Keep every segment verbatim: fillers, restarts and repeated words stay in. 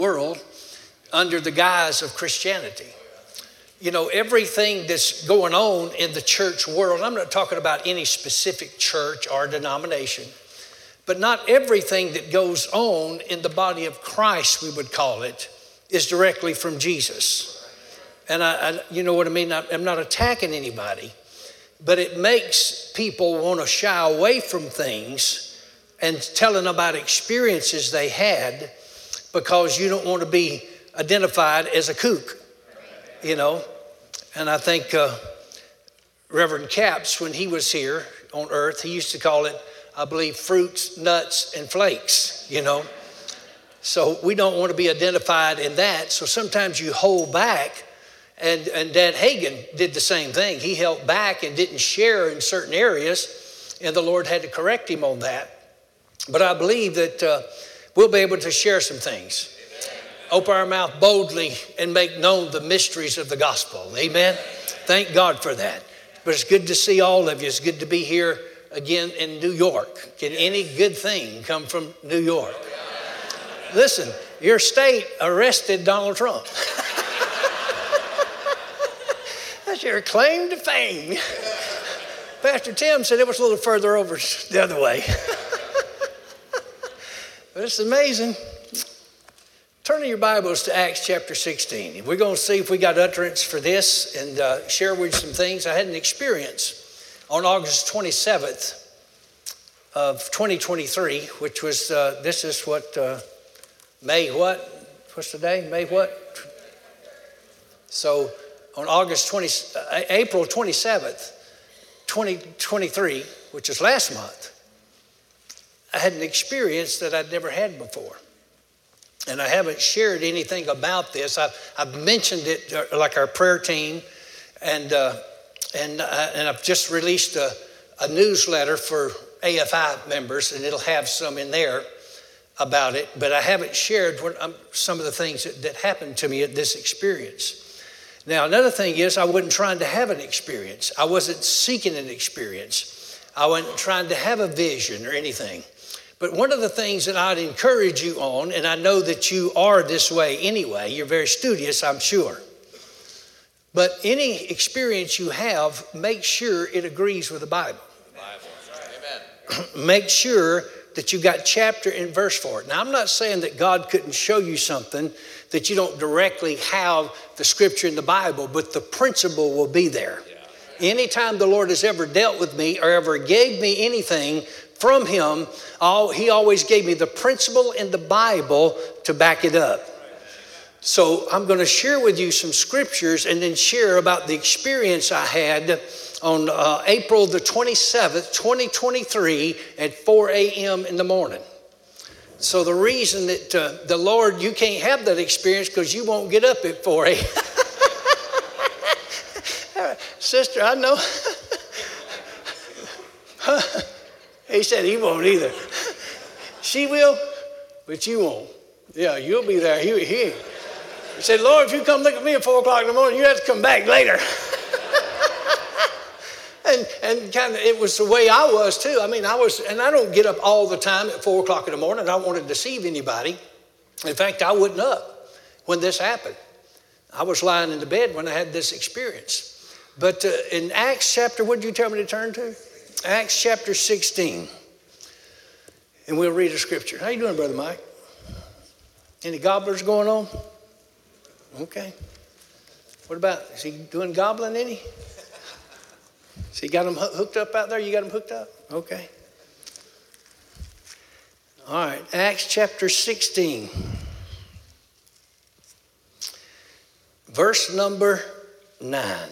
world under the guise of Christianity. You know, everything that's going on in the church world, I'm not talking about any specific church or denomination, but not everything that goes on in the body of Christ, we would call it, is directly from Jesus. And I, I you know what I mean? I, I'm not attacking anybody, but it makes people want to shy away from things and telling about experiences they had because you don't want to be identified as a kook, you know. And I think uh, Reverend Capps, when he was here on earth, he used to call it, I believe, fruits, nuts, and flakes, you know. So we don't want to be identified in that. So sometimes you hold back. And, and Dad Hagin did the same thing. He held back and didn't share in certain areas. And the Lord had to correct him on that. But I believe that uh, we'll be able to share some things. Open our mouth boldly and make known the mysteries of the gospel. Amen. Thank God for that. But it's good to see all of you. It's good to be here again in New York. Can any good thing come from New York? Listen, your state arrested Donald Trump. That's your claim to fame. Pastor Tim said it was a little further over the other way. But it's amazing. Turn in your Bibles to Acts chapter sixteen. We're going to see if we got utterance for this and uh, share with you some things. I had an experience on August twenty-seventh of twenty twenty-three, which was, uh, this is what, uh, May what? What's the day? May what? So on August twentieth, uh, April twenty-seventh, twenty twenty-three, which is last month, I had an experience that I'd never had before. And I haven't shared anything about this. I've, I've mentioned it uh, like our prayer team, and uh, and uh, and I've just released a, a newsletter for A F I members, and it'll have some in there about it. But I haven't shared what, um, some of the things that, that happened to me at this experience. Now, another thing is I wasn't trying to have an experience. I wasn't seeking an experience. I wasn't trying to have a vision or anything. But one of the things that I'd encourage you on, and I know that you are this way anyway, you're very studious, I'm sure. But any experience you have, make sure it agrees with the Bible. Amen. Make sure that you got chapter and verse for it. Now, I'm not saying that God couldn't show you something that you don't directly have the scripture in the Bible, but the principle will be there. Yeah. Anytime the Lord has ever dealt with me or ever gave me anything from him, all, he always gave me the principle in the Bible to back it up. So I'm going to share with you some scriptures and then share about the experience I had on uh, April the twenty-seventh, twenty twenty-three at four a.m. in the morning. So the reason that uh, the Lord, you can't have that experience because you won't get up at four a.m. Sister, I know. He said he won't either. She will, but you won't. Yeah, you'll be there. He, he, he said, Lord, if you come look at me at four o'clock in the morning, you have to come back later. and and kind of, it was the way I was too. I mean, I was, and I don't get up all the time at four o'clock in the morning. I don't want to deceive anybody. In fact, I wasn't up when this happened. I was lying in the bed when I had this experience. But uh, in Acts chapter, what did you tell me to turn to? Acts chapter sixteen, and we'll read a scripture. How you doing, Brother Mike? Any gobblers going on? Okay. What about, is he doing gobbling any? So you got them hooked up out there? You got them hooked up? Okay. All right, Acts chapter sixteen, verse number nine.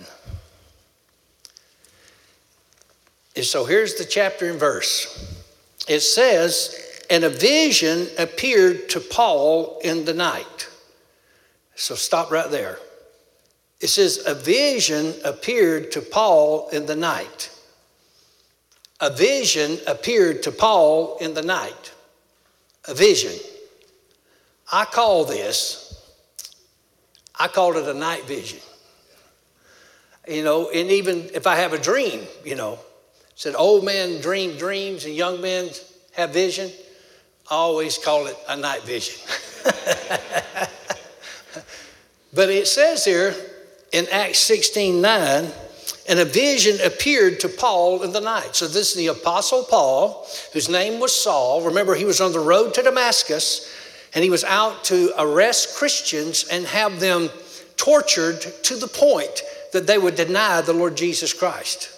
So here's the chapter and verse. It says, and a vision appeared to Paul in the night. So stop right there. It says, a vision appeared to Paul in the night. A vision appeared to Paul in the night. A vision. I call this, I called it a night vision. You know, and even if I have a dream, you know, said old men dream dreams and young men have vision. I always call it a night vision. But it says here in Acts sixteen nine, and a vision appeared to Paul in the night. So this is the Apostle Paul, whose name was Saul. Remember, he was on the road to Damascus, and he was out to arrest Christians and have them tortured to the point that they would deny the Lord Jesus Christ.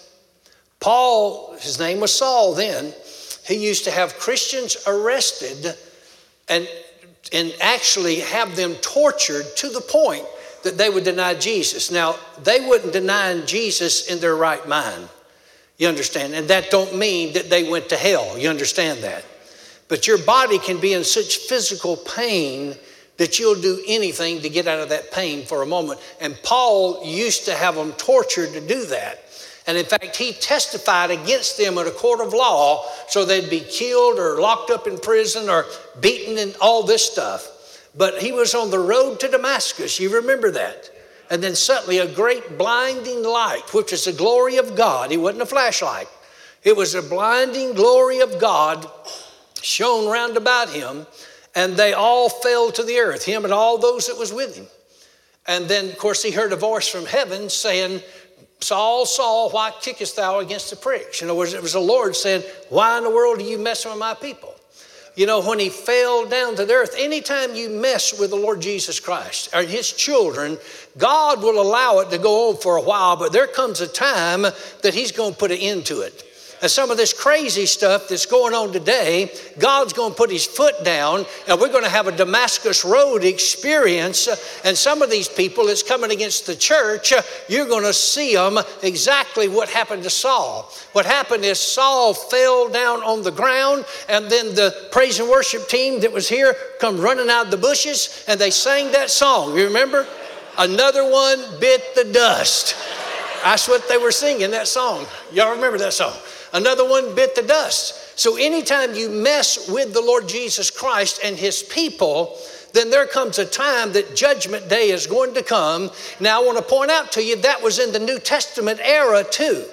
Paul, his name was Saul then, he used to have Christians arrested and, and actually have them tortured to the point that they would deny Jesus. Now, they wouldn't deny Jesus in their right mind. You understand? And that don't mean that they went to hell. You understand that? But your body can be in such physical pain that you'll do anything to get out of that pain for a moment. And Paul used to have them tortured to do that. And in fact, he testified against them in a court of law so they'd be killed or locked up in prison or beaten and all this stuff. But he was on the road to Damascus. You remember that? And then suddenly a great blinding light, which is the glory of God. It wasn't a flashlight. It was a blinding glory of God shone round about him. And they all fell to the earth, him and all those that was with him. And then, of course, he heard a voice from heaven saying, Saul, Saul, why kickest thou against the pricks? In other words, it was the Lord saying, why in the world are you messing with my people? You know, when he fell down to the earth, anytime you mess with the Lord Jesus Christ or his children, God will allow it to go on for a while, but there comes a time that he's going to put an end to it. And some of this crazy stuff that's going on today, God's going to put his foot down and we're going to have a Damascus Road experience. And some of these people that's coming against the church, you're going to see them exactly what happened to Saul. What happened is Saul fell down on the ground and then the praise and worship team that was here come running out of the bushes and they sang that song. You remember? Another one bit the dust. That's what they were singing, that song. Y'all remember that song? Another one bit the dust. So anytime you mess with the Lord Jesus Christ and his people, then there comes a time that judgment day is going to come. Now I want to point out to you that was in the New Testament era too.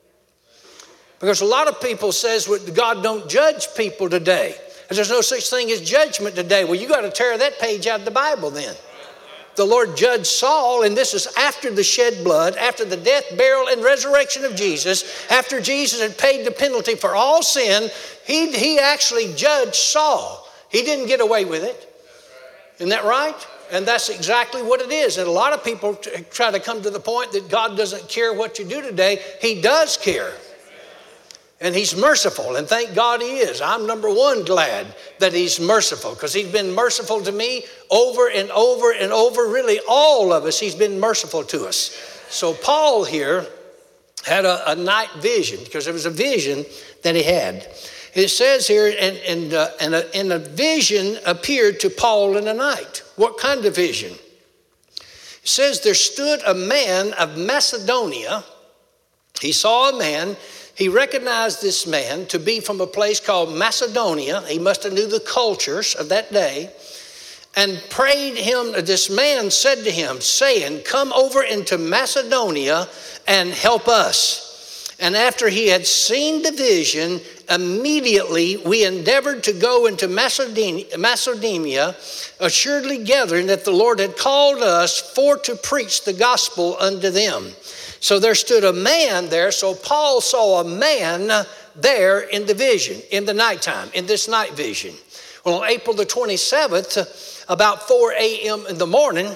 Because a lot of people says well, God don't judge people today. There's no such thing as judgment today. Well, you got to tear that page out of the Bible then. The Lord judged Saul, and this is after the shed blood, after the death, burial, and resurrection of Jesus, after Jesus had paid the penalty for all sin, he, he actually judged Saul. He didn't get away with it. Isn't that right? And that's exactly what it is. And a lot of people t- try to come to the point that God doesn't care what you do today. He does care. And he's merciful, and thank God he is. I'm number one glad that he's merciful because he's been merciful to me over and over and over. Really, all of us, he's been merciful to us. So Paul here had a, a night vision because there was a vision that he had. It says here, and, and, uh, and, a, and a vision appeared to Paul in the night. What kind of vision? It says there stood a man of Macedonia. He saw a man. He recognized this man to be from a place called Macedonia. He must have knew the cultures of that day. And prayed him, this man said to him, saying, come over into Macedonia and help us. And after he had seen the vision, immediately we endeavored to go into Macedonia, Macedonia, assuredly gathering that the Lord had called us for to preach the gospel unto them. So there stood a man there. So Paul saw a man there in the vision, in the nighttime, in this night vision. Well, on April the twenty-seventh, about four a.m. in the morning,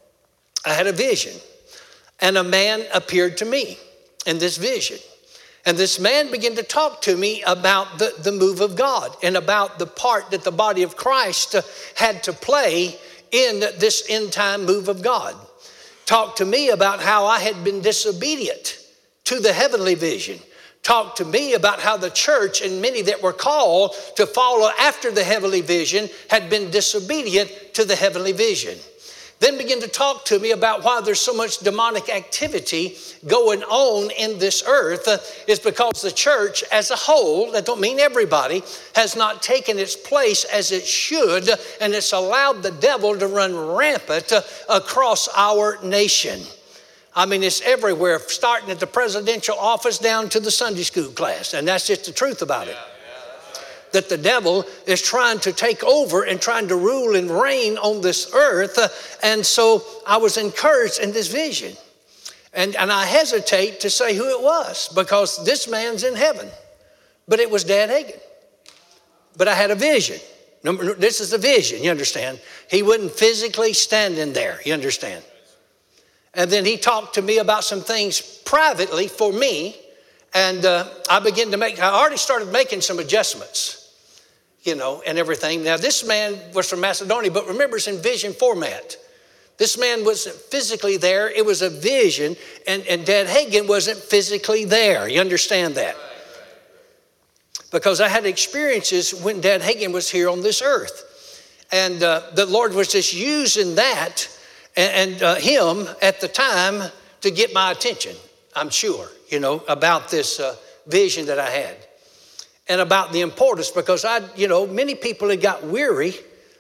I had a vision. And a man appeared to me in this vision. And this man began to talk to me about the, the move of God and about the part that the body of Christ had to play in this end time move of God. Talked to me about how I had been disobedient to the heavenly vision. Talked to me about how the church and many that were called to follow after the heavenly vision had been disobedient to the heavenly vision. Then began to talk to me about why there's so much demonic activity going on in this earth uh, is because the church as a whole, that don't mean everybody, has not taken its place as it should, and it's allowed the devil to run rampant uh, across our nation. I mean, it's everywhere, starting at the presidential office down to the Sunday school class, and that's just the truth about it. that the devil is trying to take over and trying to rule and reign on this earth. And so I was encouraged in this vision. And, and I hesitate to say who it was because this man's in heaven. But it was Dad Hagin. But I had a vision. This is a vision, you understand? He wasn't physically standing there, you understand? And then he talked to me about some things privately for me. And uh, I began to make, I already started making some adjustments, you know, and everything. Now, this man was from Macedonia, but remember, it's in vision format. This man wasn't physically there. It was a vision, and, and Dad Hagin wasn't physically there. You understand that? Because I had experiences when Dad Hagin was here on this earth. And uh, the Lord was just using that and, and uh, him at the time to get my attention, I'm sure, you know, about this uh, vision that I had. And about the importance, because I, you know, many people had got weary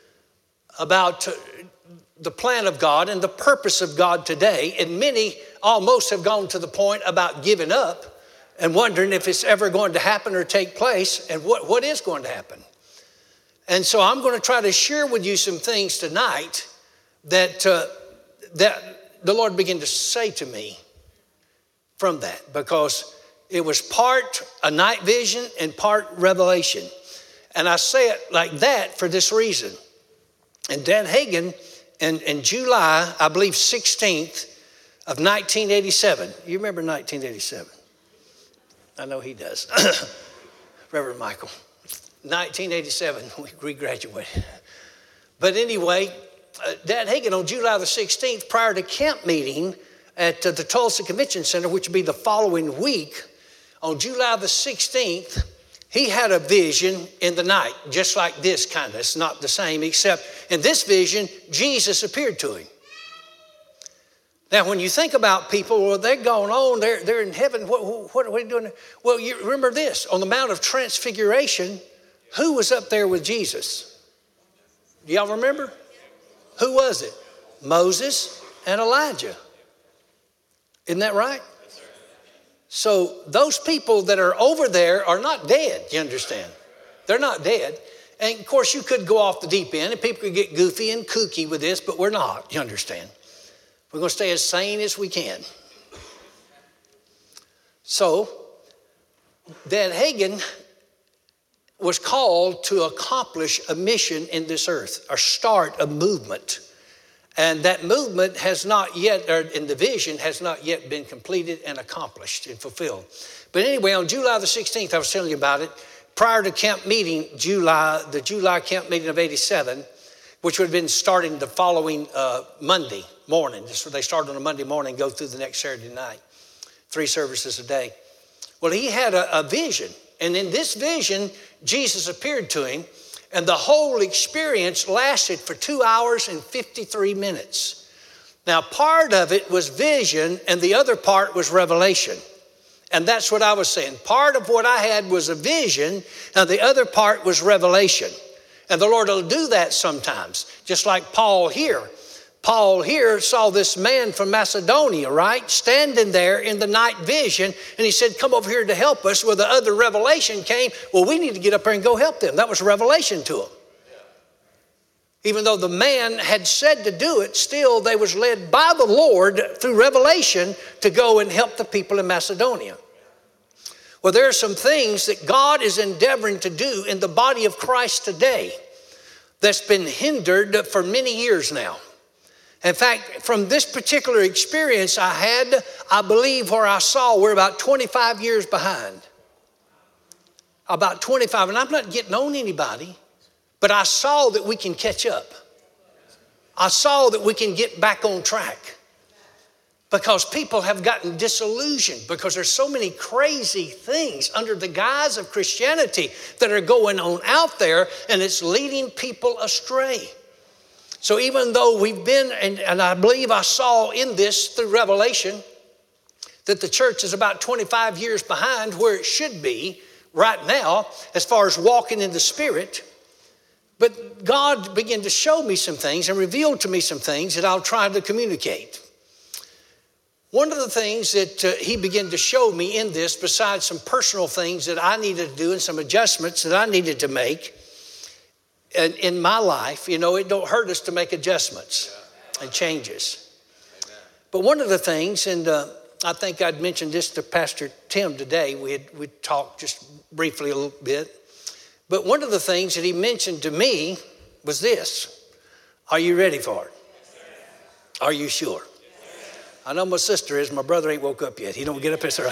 about uh, the plan of God and the purpose of God today. And many almost have gone to the point about giving up and wondering if it's ever going to happen or take place and what, what is going to happen. And so I'm going to try to share with you some things tonight that, uh, that the Lord began to say to me from that, because it was part a night vision and part revelation. And I say it like that for this reason. And Dad Hagin in, in July, I believe sixteenth of nineteen eighty-seven. You remember nineteen eighty-seven? I know he does. Reverend Michael. nineteen eighty-seven, we graduated. But anyway, uh, Dad Hagin on July the sixteenth, prior to camp meeting at uh, the Tulsa Convention Center, which would be the following week, on July the sixteenth, he had a vision in the night, just like this kind of. It's not the same, except in this vision, Jesus appeared to him. Now, when you think about people, well, they're going on, they're, they're in heaven, what, what are we doing? Well, you remember this, on the Mount of Transfiguration, who was up there with Jesus? Do y'all remember? Who was it? Moses and Elijah. Isn't that right? So those people that are over there are not dead, you understand? They're not dead. And of course, you could go off the deep end and people could get goofy and kooky with this, but we're not, you understand? We're going to stay as sane as we can. So, Dad Hagin was called to accomplish a mission in this earth, or start a movement. And that movement has not yet, or in the vision, has not yet been completed and accomplished and fulfilled. But anyway, on July the sixteenth, I was telling you about it, prior to camp meeting, July, the July camp meeting of eighty-seven, which would have been starting the following uh, Monday morning. So they started on a Monday morning, go through the next Saturday night, three services a day. Well, he had a, a vision. And in this vision, Jesus appeared to him. And the whole experience lasted for two hours and fifty-three minutes. Now, part of it was vision and the other part was revelation. And that's what I was saying. Part of what I had was a vision and the other part was revelation. And the Lord will do that sometimes, just like Paul here. Paul here saw this man from Macedonia, right, standing there in the night vision, and he said, come over here to help us. Well, the other revelation came, well, we need to get up there and go help them. That was revelation to him. Even though the man had said to do it, still they was led by the Lord through revelation to go and help the people in Macedonia. Well, there are some things that God is endeavoring to do in the body of Christ today that's been hindered for many years now. In fact, from this particular experience I had, I believe where I saw we're about twenty-five years behind. About twenty-five, and I'm not getting on anybody, but I saw that we can catch up. I saw that we can get back on track. Because people have gotten disillusioned because there's so many crazy things under the guise of Christianity that are going on out there, and it's leading people astray. So even though we've been, and, and I believe I saw in this through revelation, that the church is about twenty-five years behind where it should be right now as far as walking in the Spirit. But God began to show me some things and revealed to me some things that I'll try to communicate. One of the things that uh, he began to show me in this, besides some personal things that I needed to do and some adjustments that I needed to make in, in my life, you know, it don't hurt us to make adjustments and changes. But one of the things, and uh, I think I'd mentioned this to Pastor Tim today, we had we talked just briefly a little bit, but one of the things that he mentioned to me was this: are you ready for it? Are you sure? I know my sister is. My brother ain't woke up yet. He don't get up this early.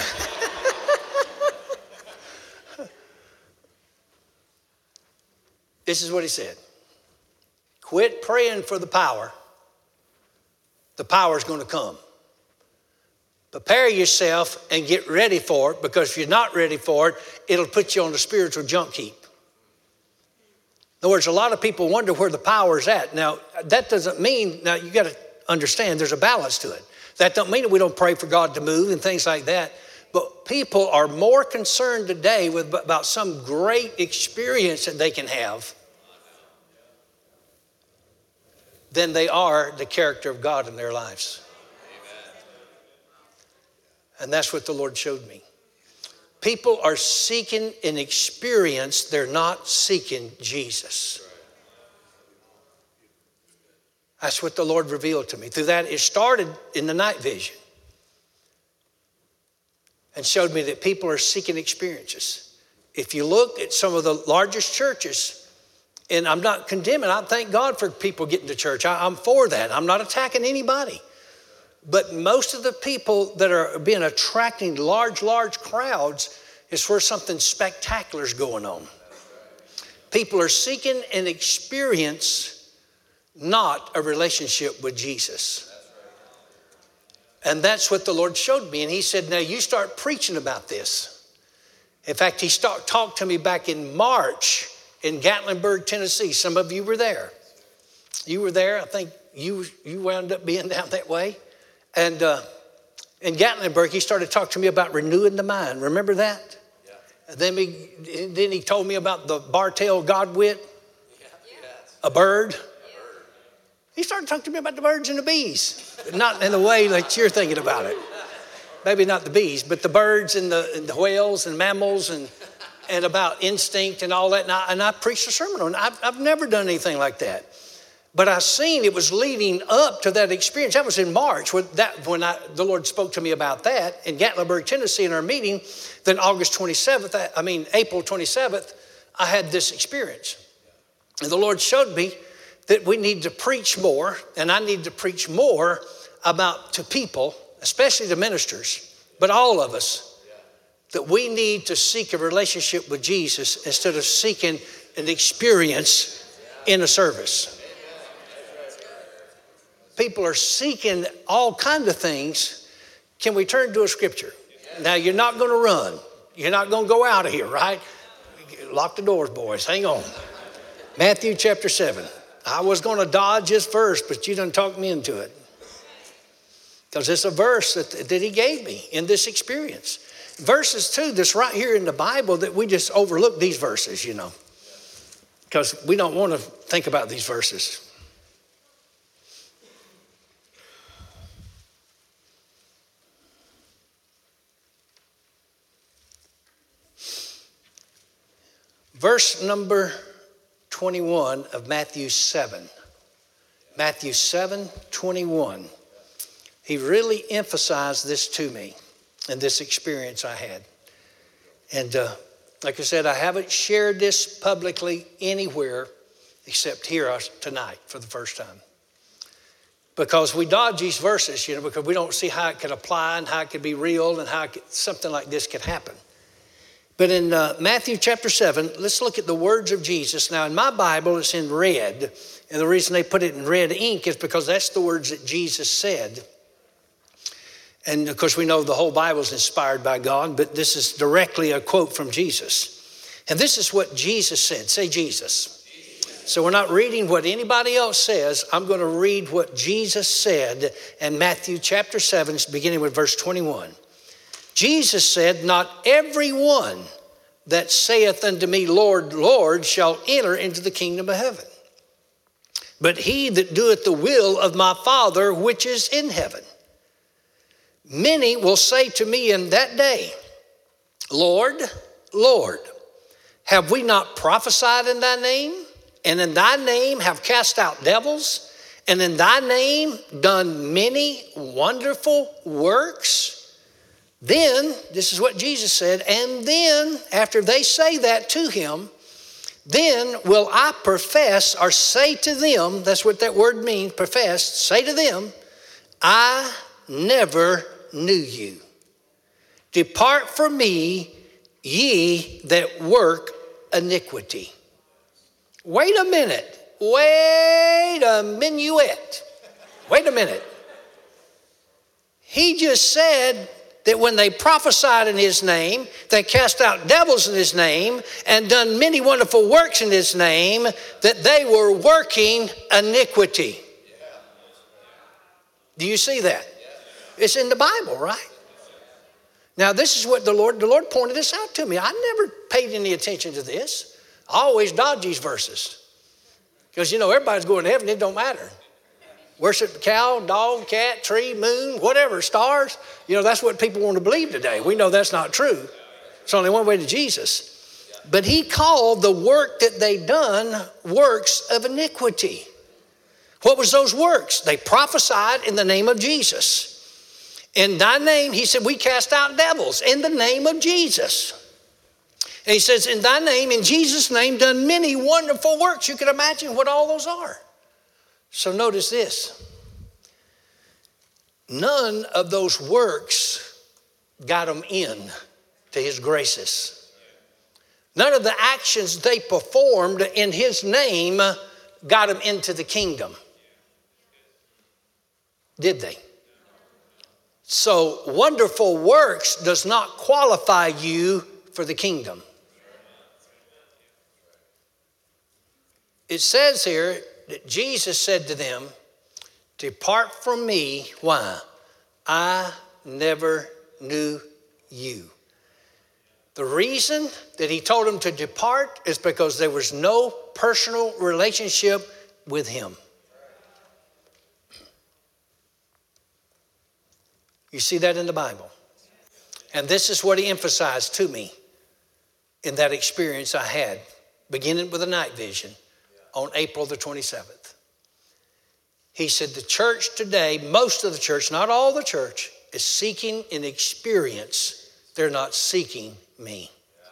This is what he said. Quit praying for the power. The power is going to come. Prepare yourself and get ready for it, because if you're not ready for it, it'll put you on the spiritual junk heap. In other words, a lot of people wonder where the power is at. Now, that doesn't mean, now you got to understand there's a balance to it. That don't mean that we don't pray for God to move and things like that. But people are more concerned today with about some great experience that they can have than they are the character of God in their lives. And that's what the Lord showed me. People are seeking an experience. They're not seeking Jesus. That's what the Lord revealed to me. Through that, it started in the night vision and showed me that people are seeking experiences. If you look at some of the largest churches, and I'm not condemning, I thank God for people getting to church. I, I'm for that. I'm not attacking anybody. But most of the people that are being attracting large, large crowds is where something spectacular is going on. People are seeking an experience, not a relationship with Jesus. And that's what the Lord showed me. And he said, now you start preaching about this. In fact, he start, talked to me back in March in Gatlinburg, Tennessee. Some of you were there. You were there. I think you, you wound up being down that way. And uh, in Gatlinburg, he started talking to me about renewing the mind. Remember that? Yeah. And then, he, then he told me about the bar-tailed godwit, yeah. a bird. He started talking to me about the birds and the bees, but not in the way that you're thinking about it. Maybe not the bees, but the birds and the, and the whales and mammals and, and about instinct and all that. And I, and I preached a sermon on it. I've, I've never done anything like that. But I seen it was leading up to that experience. That was in March when, that, when I, the Lord spoke to me about that in Gatlinburg, Tennessee in our meeting. Then August twenty-seventh, I mean April twenty-seventh, I had this experience. And the Lord showed me that we need to preach more, and I need to preach more about to people, especially to ministers, but all of us, that we need to seek a relationship with Jesus instead of seeking an experience in a service. People are seeking all kinds of things. Can we turn to a scripture? Now, you're not going to run. You're not going to go out of here, right? Lock the doors, boys. Hang on. Matthew chapter seven. I was going to dodge this verse, but you done talked me into it. Because it's a verse that, that he gave me in this experience. Verses too, that's right here in the Bible that we just overlook these verses, you know. Because we don't want to think about these verses. Verse number twenty-one of Matthew seven. Matthew seven, twenty-one. He really emphasized this to me in this experience I had. And uh, like I said, I haven't shared this publicly anywhere except here tonight for the first time. Because we dodge these verses, you know, because we don't see how it could apply and how it could be real and how it could, something like this could happen. But in uh, Matthew chapter seven, let's look at the words of Jesus. Now, in my Bible, it's in red. And the reason they put it in red ink is because that's the words that Jesus said. And of course, we know the whole Bible is inspired by God, but this is directly a quote from Jesus. And this is what Jesus said. Say Jesus. Jesus. So we're not reading what anybody else says. I'm going to read what Jesus said in Matthew chapter seven, beginning with verse twenty-one. Jesus said, not every one that saith unto me, Lord, Lord, shall enter into the kingdom of heaven, but he that doeth the will of my Father which is in heaven. Many will say to me in that day, Lord, Lord, have we not prophesied in thy name? And in thy name have cast out devils? And in thy name done many wonderful works? Then, this is what Jesus said, and then after they say that to him, then will I profess or say to them, that's what that word means, profess, say to them, I never knew you. Depart from me, ye that work iniquity. Wait a minute. Wait a minuet. Wait a minute. He just said that when they prophesied in his name, they cast out devils in his name and done many wonderful works in his name, that they were working iniquity. Do you see that? It's in the Bible, right? Now, this is what the Lord, the Lord pointed this out to me. I never paid any attention to this. I always dodge these verses. Because, you know, everybody's going to heaven, it don't matter. Worship the cow, dog, cat, tree, moon, whatever, stars. You know, that's what people want to believe today. We know that's not true. It's only one way to Jesus. But he called the work that they done works of iniquity. What was those works? They prophesied in the name of Jesus. In thy name, he said, we cast out devils in the name of Jesus. And he says, in thy name, in Jesus' name, done many wonderful works. You can imagine what all those are. So notice this. None of those works got them in to his graces. None of the actions they performed in his name got them into the kingdom. Did they? So wonderful works does not qualify you for the kingdom. It says here that Jesus said to them, depart from me. Why? I never knew you. The reason that he told them to depart is because there was no personal relationship with him. You see that in the Bible. And this is what he emphasized to me in that experience I had, beginning with a night vision on April the twenty-seventh. He said the church today, most of the church, not all the church, is seeking an experience. They're not seeking me.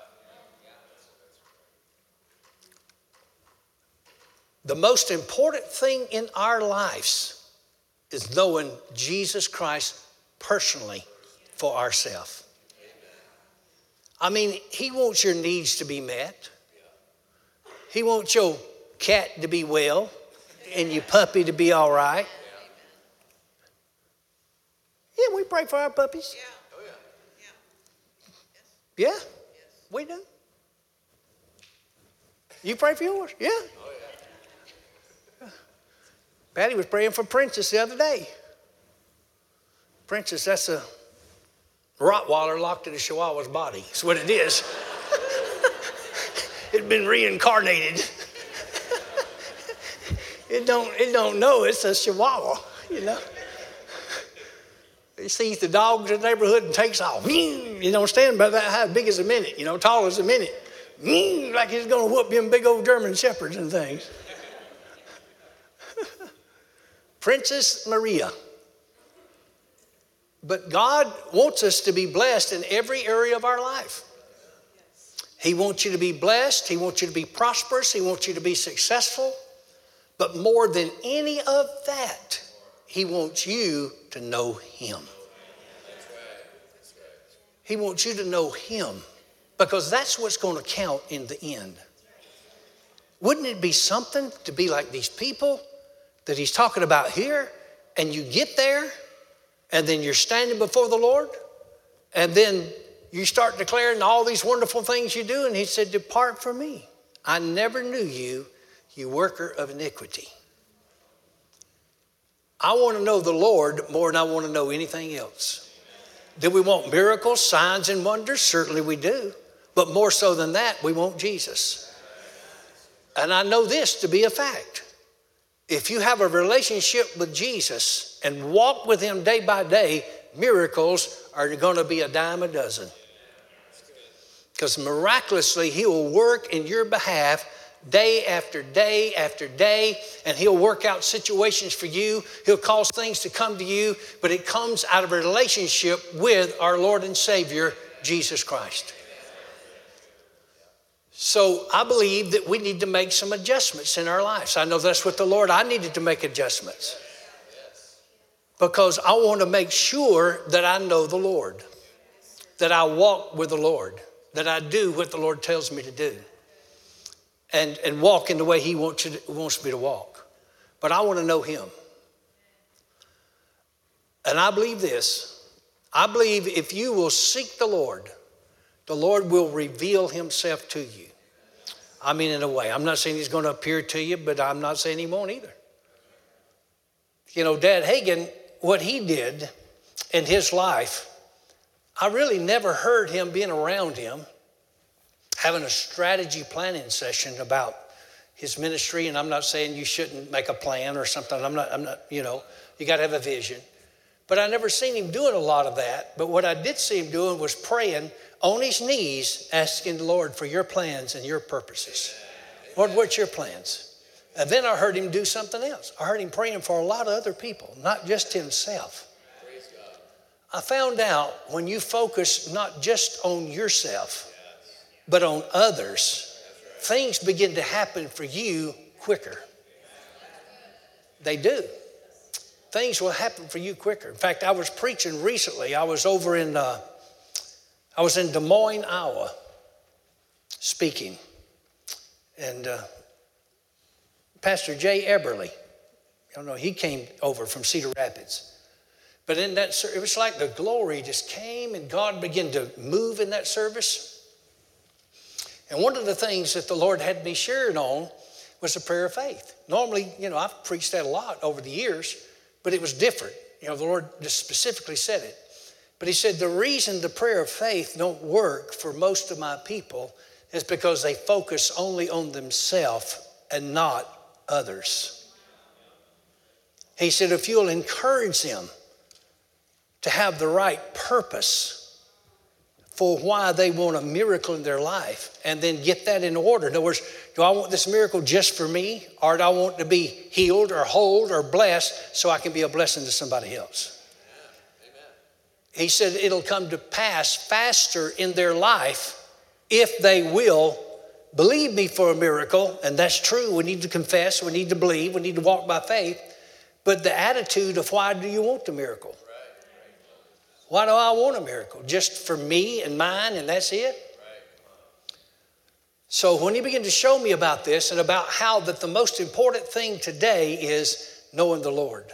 The most important thing in our lives is knowing Jesus Christ personally for ourselves. I mean, he wants your needs to be met. He wants your cat to be well and your puppy to be all right. Yeah, we pray for our puppies. Yeah, we do. You pray for yours? Yeah. Patty was praying for Princess the other day. Princess, that's a Rottweiler locked in a Chihuahua's body. That's what it is. It's been reincarnated. It don't, it don't know it's a Chihuahua, you know. It sees the dogs in the neighborhood and takes off. You don't stand by that how big as a minute, you know, tall as a minute. Like he's going to whoop them big old German shepherds and things. Princess Maria. But God wants us to be blessed in every area of our life. He wants you to be blessed. He wants you to be prosperous. He wants you to be successful. But more than any of that, he wants you to know him. He wants you to know him because that's what's going to count in the end. Wouldn't it be something to be like these people that he's talking about here, and you get there, and then you're standing before the Lord, and then you start declaring all these wonderful things you do, and he said, depart from me. I never knew you, you worker of iniquity. I want to know the Lord more than I want to know anything else. Do we want miracles, signs, and wonders? Certainly we do. But more so than that, we want Jesus. And I know this to be a fact. If you have a relationship with Jesus and walk with him day by day, miracles are going to be a dime a dozen. Because miraculously, he will work in your behalf day after day after day, and he'll work out situations for you. He'll cause things to come to you, but it comes out of a relationship with our Lord and Savior, Jesus Christ. So I believe that we need to make some adjustments in our lives. I know that's what the Lord, I needed to make adjustments. Because I want to make sure that I know the Lord, that I walk with the Lord, that I do what the Lord tells me to do, and, and walk in the way he wants, you to, wants me to walk. But I want to know him. And I believe this. I believe if you will seek the Lord, the Lord will reveal himself to you. I mean, in a way. I'm not saying he's going to appear to you, but I'm not saying he won't either. You know, Dad Hagin, what he did in his life, I really never heard him being around him, having a strategy planning session about his ministry. And I'm not saying you shouldn't make a plan or something. I'm not, I'm not, you know, you got to have a vision. But I never seen him doing a lot of that. But what I did see him doing was praying on his knees, asking the Lord for your plans and your purposes. Lord, what's your plans? And then I heard him do something else. I heard him praying for a lot of other people, not just himself. I found out when you focus not just on yourself, but on others, things begin to happen for you quicker. They do. Things will happen for you quicker. In fact, I was preaching recently. I was over in, uh, I was in Des Moines, Iowa, speaking. And uh, Pastor Jay Eberly, I don't know, he came over from Cedar Rapids. But in that, it was like the glory just came and God began to move in that service. And one of the things that the Lord had me sharing on was the prayer of faith. Normally, you know, I've preached that a lot over the years, but it was different. You know, the Lord just specifically said it. But he said the reason the prayer of faith don't work for most of my people is because they focus only on themselves and not others. He said if you'll encourage them to have the right purpose for why they want a miracle in their life and then get that in order. In other words, do I want this miracle just for me, or do I want to be healed or whole or blessed so I can be a blessing to somebody else? Amen. He said it'll come to pass faster in their life if they will believe me for a miracle, and that's true. We need to confess, we need to believe, we need to walk by faith, but the attitude of why do you want the miracle? Why do I want a miracle? Just for me and mine and that's it? Right. So when he began to show me about this and about how that the most important thing today is knowing the Lord.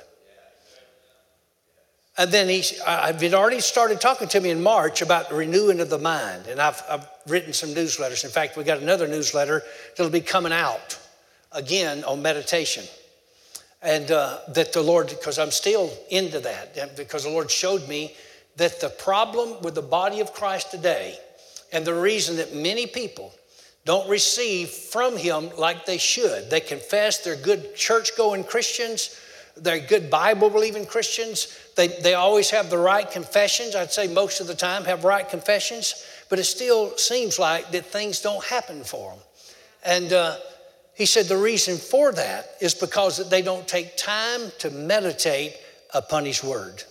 And then he, I've already started talking to me in March about the renewing of the mind. And I've, I've written some newsletters. In fact, we got another newsletter that'll be coming out again on meditation. And uh, that the Lord, because I'm still into that, because the Lord showed me that the problem with the body of Christ today and the reason that many people don't receive from him like they should. They confess they're good church-going Christians. They're good Bible-believing Christians. They, they always have the right confessions. I'd say most of the time have right confessions. But it still seems like that things don't happen for them. And uh, he said the reason for that is because they don't take time to meditate upon his word.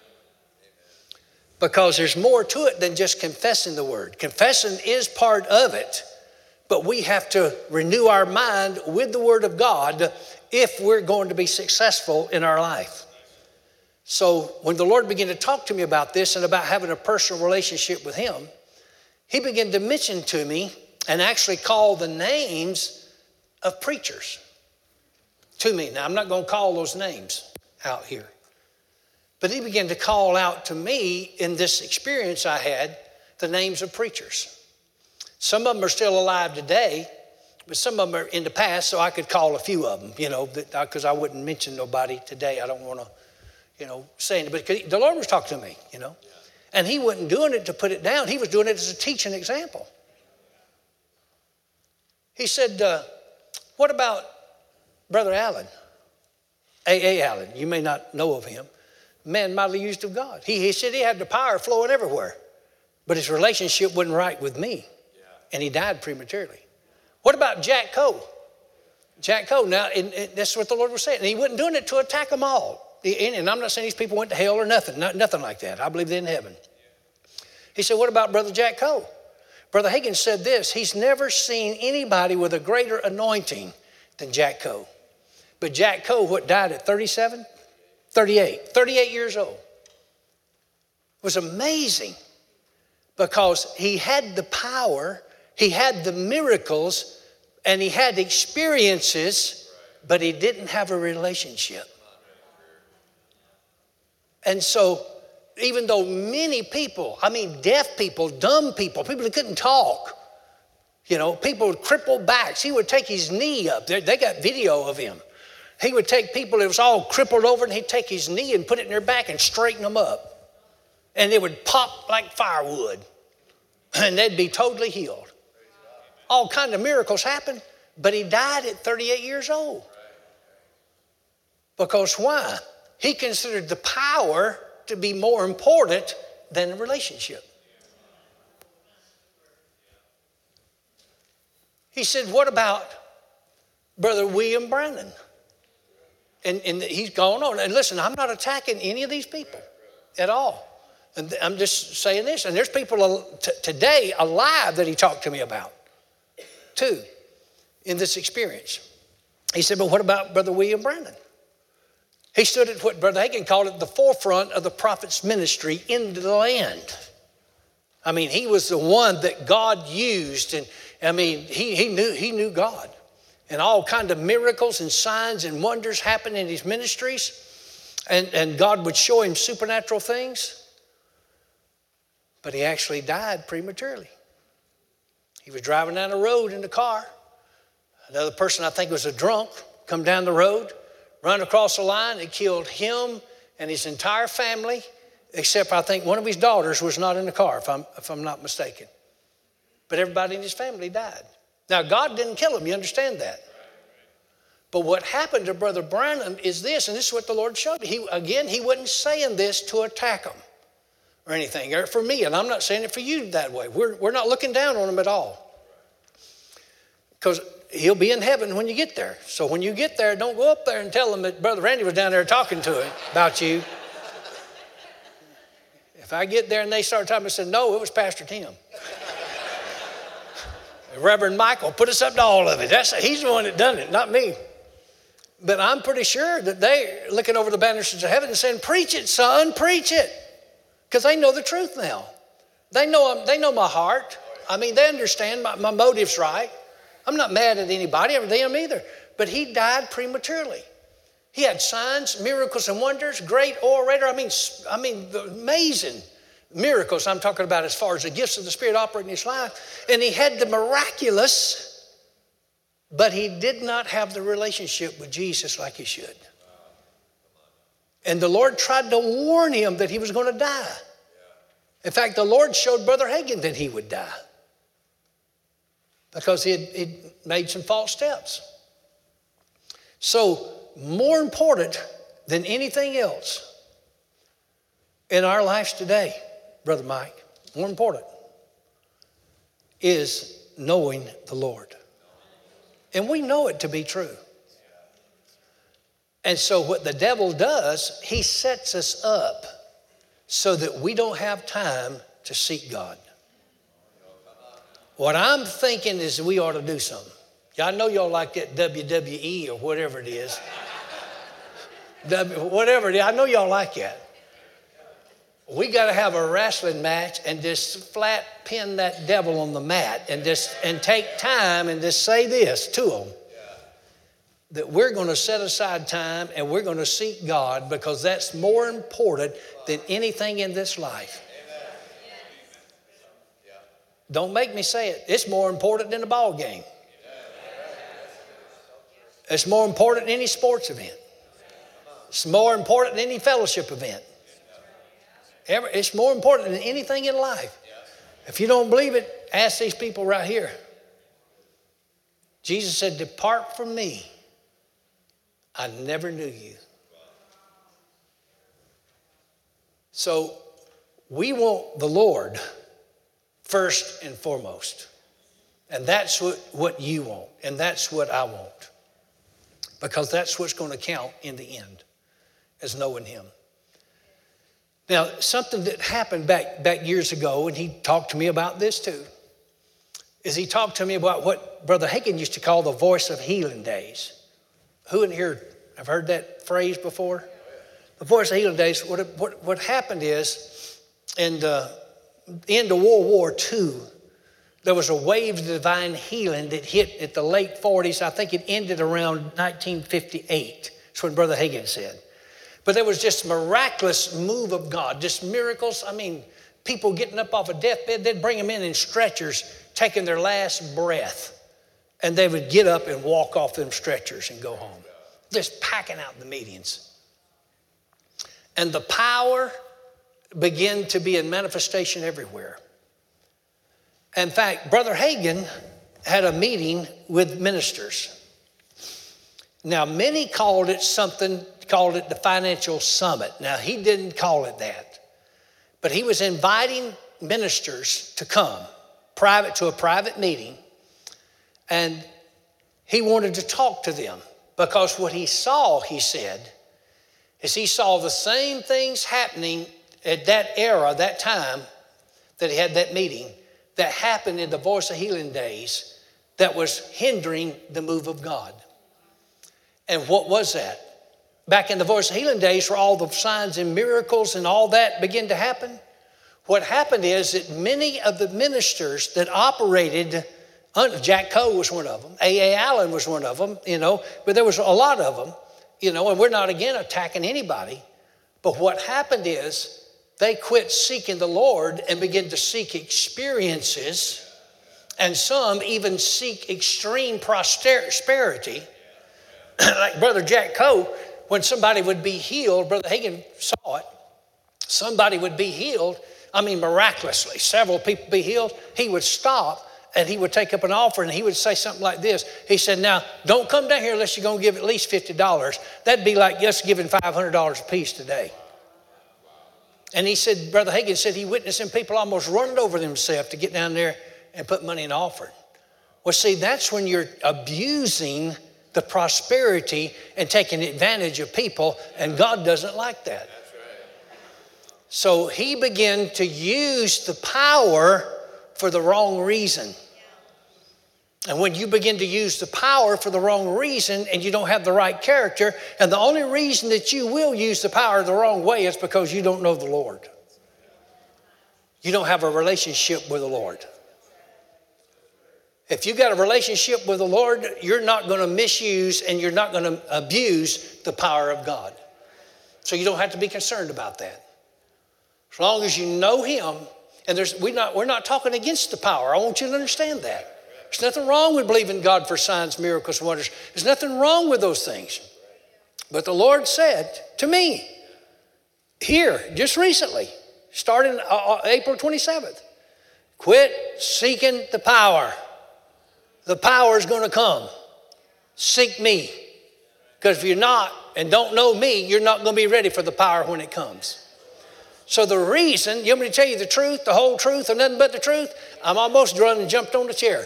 Because there's more to it than just confessing the word. Confessing is part of it, but we have to renew our mind with the word of God if we're going to be successful in our life. So when the Lord began to talk to me about this and about having a personal relationship with him, he began to mention to me and actually call the names of preachers to me. Now, I'm not going to call those names out here. But he began to call out to me in this experience I had, the names of preachers. Some of them are still alive today, but some of them are in the past, so I could call a few of them, you know, because I wouldn't mention nobody today. I don't want to, you know, say it. But the Lord was talking to me, you know. And he wasn't doing it to put it down. He was doing it as a teaching example. He said, uh, what about Brother Allen? A A. Allen. You may not know of him. man mightily used of God. He, he said he had the power flowing everywhere, but his relationship wasn't right with me, and he died prematurely. What about Jack Coe? Jack Coe, now, and, and that's what the Lord was saying. And he wasn't doing it to attack them all. And I'm not saying these people went to hell or nothing, not, nothing like that. I believe they're in heaven. He said, what about Brother Jack Coe? Brother Hagin said this, he's never seen anybody with a greater anointing than Jack Coe. But Jack Coe, what, died at thirty-seven? thirty-eight. thirty-eight years old. It was amazing because he had the power, he had the miracles, and he had experiences, but he didn't have a relationship. And so, even though many people, I mean deaf people, dumb people, people that couldn't talk, you know, people with crippled backs, he would take his knee up. They, they got video of him. He would take people that was all crippled over and he'd take his knee and put it in their back and straighten them up. And they would pop like firewood and they'd be totally healed. All kinds of miracles happened, but he died at thirty-eight years old. Because why? He considered the power to be more important than the relationship. He said, what about Brother William Branham? And, and he's gone on. And listen, I'm not attacking any of these people at all. And I'm just saying this. And there's people t- today alive that he talked to me about, too, in this experience. He said, but what about Brother William Branham? He stood at what Brother Hagin called it the forefront of the prophet's ministry in the land. I mean, he was the one that God used. And I mean, he, he knew he knew God. And all kinds of miracles and signs and wonders happened in his ministries. And, and God would show him supernatural things. But he actually died prematurely. He was driving down the road in the car. Another person, I think was a drunk, come down the road, run across the line. It killed him and his entire family, except I think one of his daughters was not in the car, if I'm, if I'm not mistaken. But everybody in his family died. Now, God didn't kill him, you understand that. But what happened to Brother Branham is this, and this is what the Lord showed me. He, again, he wasn't saying this to attack him or anything, or for me, and I'm not saying it for you that way. We're, we're not looking down on him at all. Because he'll be in heaven when you get there. So when you get there, don't go up there and tell them that Brother Randy was down there talking to him about you. If I get there and they start talking, I said, no, it was Pastor Tim. Reverend Michael put us up to all of it. That's, he's the one that done it, not me. But I'm pretty sure that they're looking over the banisters of heaven and saying, preach it, son, preach it. Because they know the truth now. They know, they know my heart. I mean, they understand my, my motive's right. I'm not mad at anybody or them either. But he died prematurely. He had signs, miracles, and wonders, great orator. I mean, I mean, amazing miracles I'm talking about as far as the gifts of the Spirit operating in his life. And he had the miraculous, but he did not have the relationship with Jesus like he should. And the Lord tried to warn him that he was going to die. In fact, the Lord showed Brother Hagin that he would die because he had, he'd made some false steps. So more important than anything else in our lives today, Brother Mike, more important is knowing the Lord. And we know it to be true. And so what the devil does, he sets us up so that we don't have time to seek God. What I'm thinking is we ought to do something. I know y'all like that W W E or whatever it is. w, whatever it is, I know y'all like that. We got to have a wrestling match and just flat pin that devil on the mat and just and take time and just say this to him. That we're going to set aside time and we're going to seek God because that's more important than anything in this life. Don't make me say it. It's more important than a ball game. It's more important than any sports event. It's more important than any fellowship event. It's more important than anything in life. If you don't believe it, ask these people right here. Jesus said, depart from me. I never knew you. So we want the Lord first and foremost. And that's what, what you want. And that's what I want. Because that's what's going to count in the end, is knowing him. Now, something that happened back, back years ago, and he talked to me about this too, is he talked to me about what Brother Hagin used to call the voice of healing days. Who in here have heard that phrase before? The voice of healing days. What, what, what happened is, in the end of World War Two, there was a wave of divine healing that hit at the late forties. I think it ended around nineteen fifty-eight. That's what Brother Hagin said. But there was just miraculous move of God, just miracles. I mean, people getting up off a deathbed, they'd bring them in in stretchers, taking their last breath. And they would get up and walk off them stretchers and go home. Just packing out the meetings. And the power began to be in manifestation everywhere. In fact, Brother Hagin had a meeting with ministers. Now, many called it something, called it the financial summit. Now, he didn't call it that. But he was inviting ministers to come private to a private meeting. And he wanted to talk to them because what he saw, he said, is he saw the same things happening at that era, that time that he had that meeting, that happened in the Voice of Healing days that was hindering the move of God. And what was that? Back in the Voice of Healing days where all the signs and miracles and all that began to happen, what happened is that many of the ministers that operated, Jack Coe was one of them, A A Allen was one of them, you know, but there was a lot of them, you know, and we're not again attacking anybody. But what happened is they quit seeking the Lord and began to seek experiences, and some even seek extreme prosperity. Like Brother Jack Coe, when somebody would be healed, Brother Hagin saw it, somebody would be healed, I mean miraculously, several people be healed, he would stop and he would take up an offering and he would say something like this. He said, now, don't come down here unless you're going to give at least fifty dollars. That'd be like us giving five hundred dollars a piece today. And he said, Brother Hagin said he witnessed them people almost running over themselves to get down there and put money in the offering. Well, see, that's when you're abusing the prosperity and taking advantage of people, and God doesn't like that. So he began to use the power for the wrong reason. And when you begin to use the power for the wrong reason and you don't have the right character, and the only reason that you will use the power the wrong way is because you don't know the Lord. You don't have a relationship with the Lord. If you got a relationship with the Lord, you're not going to misuse and you're not going to abuse the power of God. So you don't have to be concerned about that. As long as you know him, and there's, we're, not, we're not talking against the power. I want you to understand that. There's nothing wrong with believing God for signs, miracles, and wonders. There's nothing wrong with those things. But the Lord said to me here just recently, starting uh, April twenty-seventh, quit seeking the power. The power is going to come. Seek me. Because if you're not and don't know me, you're not going to be ready for the power when it comes. So the reason, you want me to tell you the truth, the whole truth, and nothing but the truth? I'm almost run and jumped on the chair.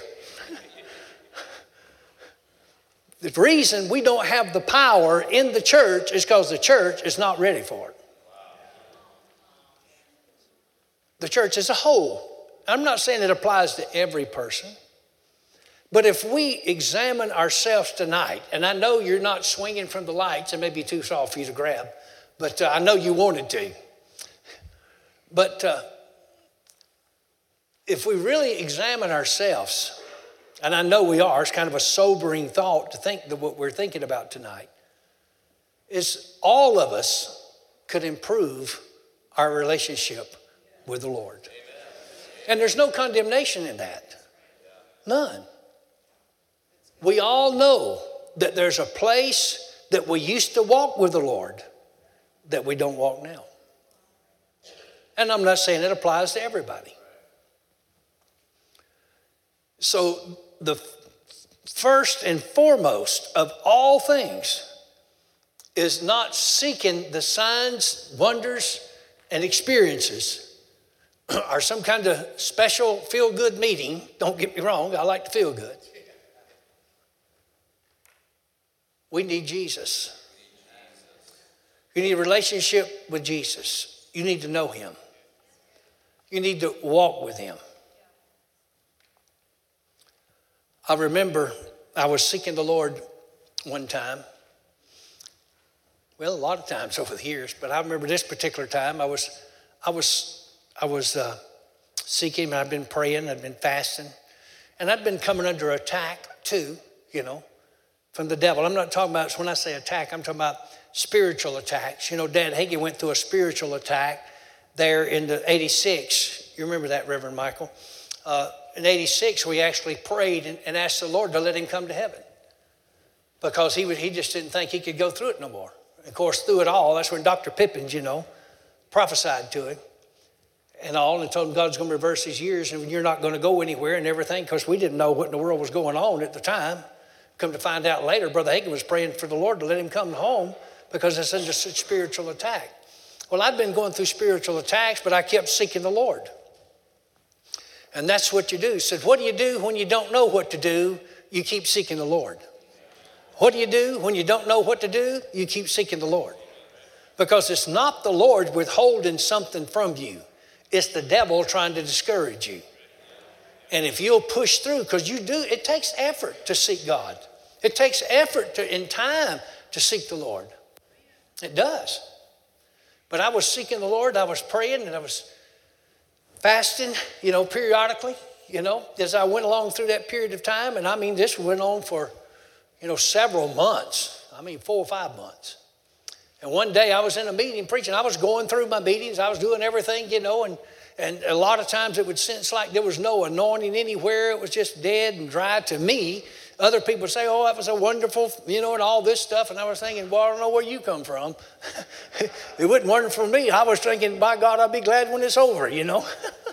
The reason we don't have the power in the church is because the church is not ready for it. The church as a whole. I'm not saying it applies to every person. But if we examine ourselves tonight, and I know you're not swinging from the lights, it may be too soft for you to grab, but uh, I know you wanted to. But uh, if we really examine ourselves, and I know we are, it's kind of a sobering thought to think that what we're thinking about tonight, is all of us could improve our relationship with the Lord. And there's no condemnation in that. None. We all know that there's a place that we used to walk with the Lord that we don't walk now. And I'm not saying it applies to everybody. So the first and foremost of all things is not seeking the signs, wonders, and experiences are some kind of special feel-good meeting. Don't get me wrong, I like to feel good. We need Jesus. You need a relationship with Jesus. You need to know him. You need to walk with him. I remember I was seeking the Lord one time. Well, a lot of times over the years, but I remember this particular time I was, I was, I was uh, seeking him. I'd been praying, I'd been fasting, and I'd been coming under attack too, you know, from the devil. I'm not talking about, when I say attack, I'm talking about spiritual attacks. You know, Dad Hagin went through a spiritual attack there in the eighty-six. You remember that, Reverend Michael? Uh, in eighty-six, we actually prayed and, and asked the Lord to let him come to heaven because he, was, he just didn't think he could go through it no more. Of course, through it all, that's when Doctor Pippins, you know, prophesied to him and all and told him God's going to reverse his years and you're not going to go anywhere and everything, because we didn't know what in the world was going on at the time. Come to find out later, Brother Hagin was praying for the Lord to let him come home because it's under such spiritual attack. Well, I'd been going through spiritual attacks, but I kept seeking the Lord. And that's what you do. He said, what do you do when you don't know what to do? You keep seeking the Lord. What do you do when you don't know what to do? You keep seeking the Lord. Because it's not the Lord withholding something from you. It's the devil trying to discourage you. And if you'll push through, because you do, it takes effort to seek God. It takes effort to, in time to seek the Lord. It does. But I was seeking the Lord. I was praying and I was fasting, you know, periodically, you know, as I went along through that period of time. And I mean, this went on for, you know, several months. I mean, four or five months. And one day I was in a meeting preaching. I was going through my meetings. I was doing everything, you know, and, and a lot of times it would sense like there was no anointing anywhere. It was just dead and dry to me. Other people would say, oh, that was a wonderful, you know, and all this stuff. And I was thinking, well, I don't know where you come from. It wasn't wonderful for me. I was thinking, by God, I'll be glad when it's over, you know.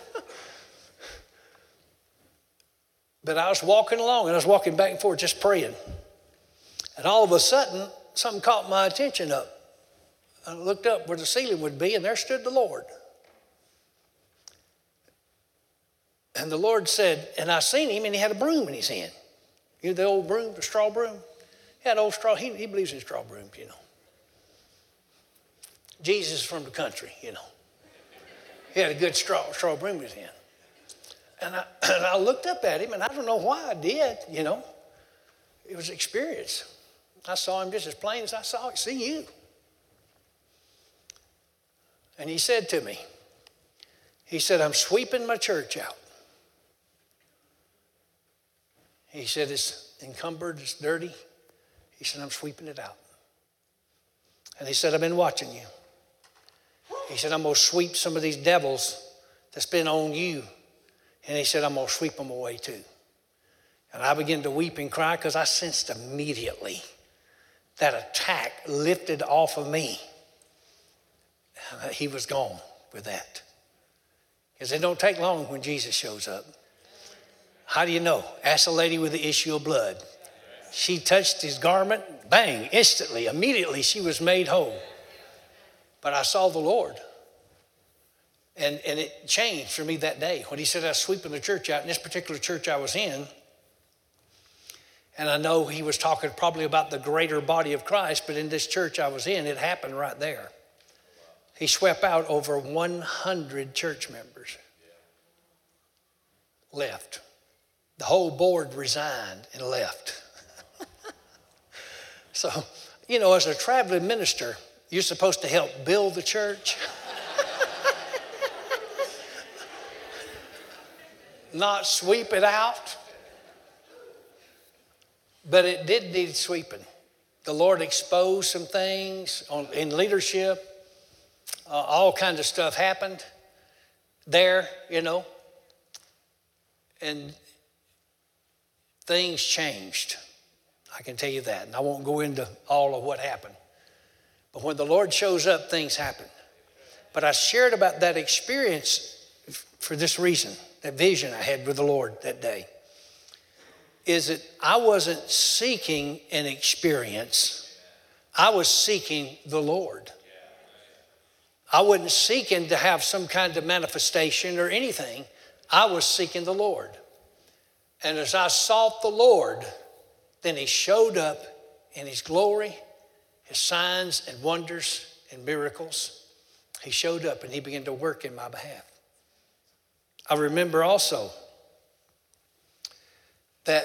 But I was walking along and I was walking back and forth just praying. And all of a sudden, something caught my attention up. I looked up where the ceiling would be, and there stood the Lord. And the Lord said, and I seen him, and he had a broom in his hand. You know the old broom, the straw broom? He had old straw, he, he believes in straw brooms, you know. Jesus is from the country, you know. He had a good straw, straw broom in his hand. And I, and I looked up at him, and I don't know why I did, you know. It was experience. I saw him just as plain as I saw see you. And he said to me, he said, I'm sweeping my church out. He said, it's encumbered, it's dirty. He said, I'm sweeping it out. And he said, I've been watching you. He said, I'm going to sweep some of these devils that's been on you. And he said, I'm going to sweep them away too. And I began to weep and cry because I sensed immediately that attack lifted off of me. He was gone with that. Because it don't take long when Jesus shows up. How do you know? Ask the lady with the issue of blood. She touched his garment, bang, instantly, immediately she was made whole. But I saw the Lord. And, and it changed for me that day. When he said I was sweeping the church out, in this particular church I was in, and I know he was talking probably about the greater body of Christ, but in this church I was in, it happened right there. He swept out over one hundred church members. Left. The whole board resigned and left. So, you know, as a traveling minister, you're supposed to help build the church. Not sweep it out. But it did need sweeping. The Lord exposed some things on, in leadership. Uh, all kinds of stuff happened there, you know. And things changed. I can tell you that. And I won't go into all of what happened. But when the Lord shows up, things happen. But I shared about that experience for this reason, that vision I had with the Lord that day. Is that I wasn't seeking an experience. I was seeking the Lord. I wasn't seeking to have some kind of manifestation or anything. I was seeking the Lord. And as I sought the Lord, then he showed up in his glory, his signs and wonders and miracles. He showed up and he began to work in my behalf. I remember also that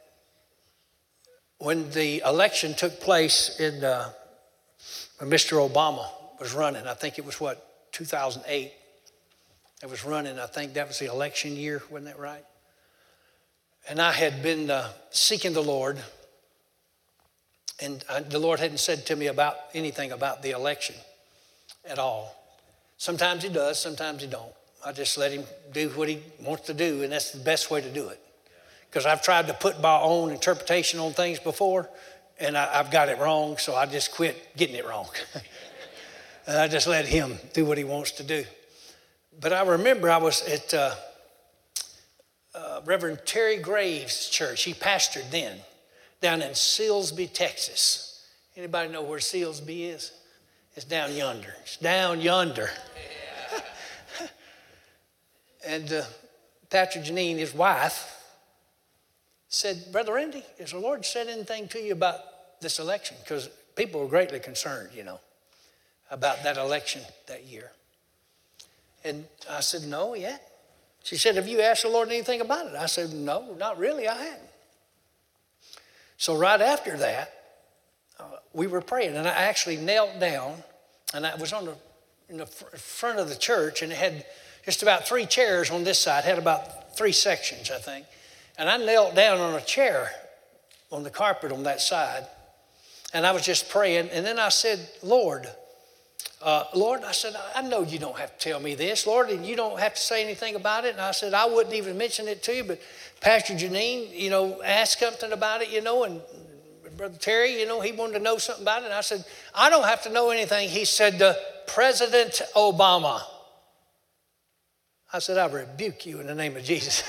when the election took place in, uh, when Mister Obama was running, I think it was what, two thousand eight. It was running, I think that was the election year, wasn't that right? And I had been uh, seeking the Lord, and I, the Lord hadn't said to me about anything about the election at all. Sometimes he does, sometimes he don't. I just let him do what he wants to do, and that's the best way to do it. Because I've tried to put my own interpretation on things before, and I, I've got it wrong, so I just quit getting it wrong. And I just let him do what he wants to do. But I remember I was at uh, uh, Reverend Terry Graves' church. He pastored then down in Silsbee, Texas. Anybody know where Silsbee is? It's down yonder. It's down yonder. And uh, Pastor Janine, his wife, said, Brother Randy, has the Lord said anything to you about this election? Because people were greatly concerned, you know, about that election that year. And I said, no, yet. She said, have you asked the Lord anything about it? I said, no, not really, I hadn't. So right after that, uh, we were praying, and I actually knelt down, and I was on the, in the fr- front of the church, and it had just about three chairs on this side, had about three sections, I think. And I knelt down on a chair on the carpet on that side, and I was just praying, and then I said, Lord, Uh, Lord, I said, I know you don't have to tell me this, Lord, and you don't have to say anything about it. And I said, I wouldn't even mention it to you, but Pastor Janine, you know, asked something about it, you know, and Brother Terry, you know, he wanted to know something about it. And I said, I don't have to know anything. He said, uh, President Obama. I said, I rebuke you in the name of Jesus.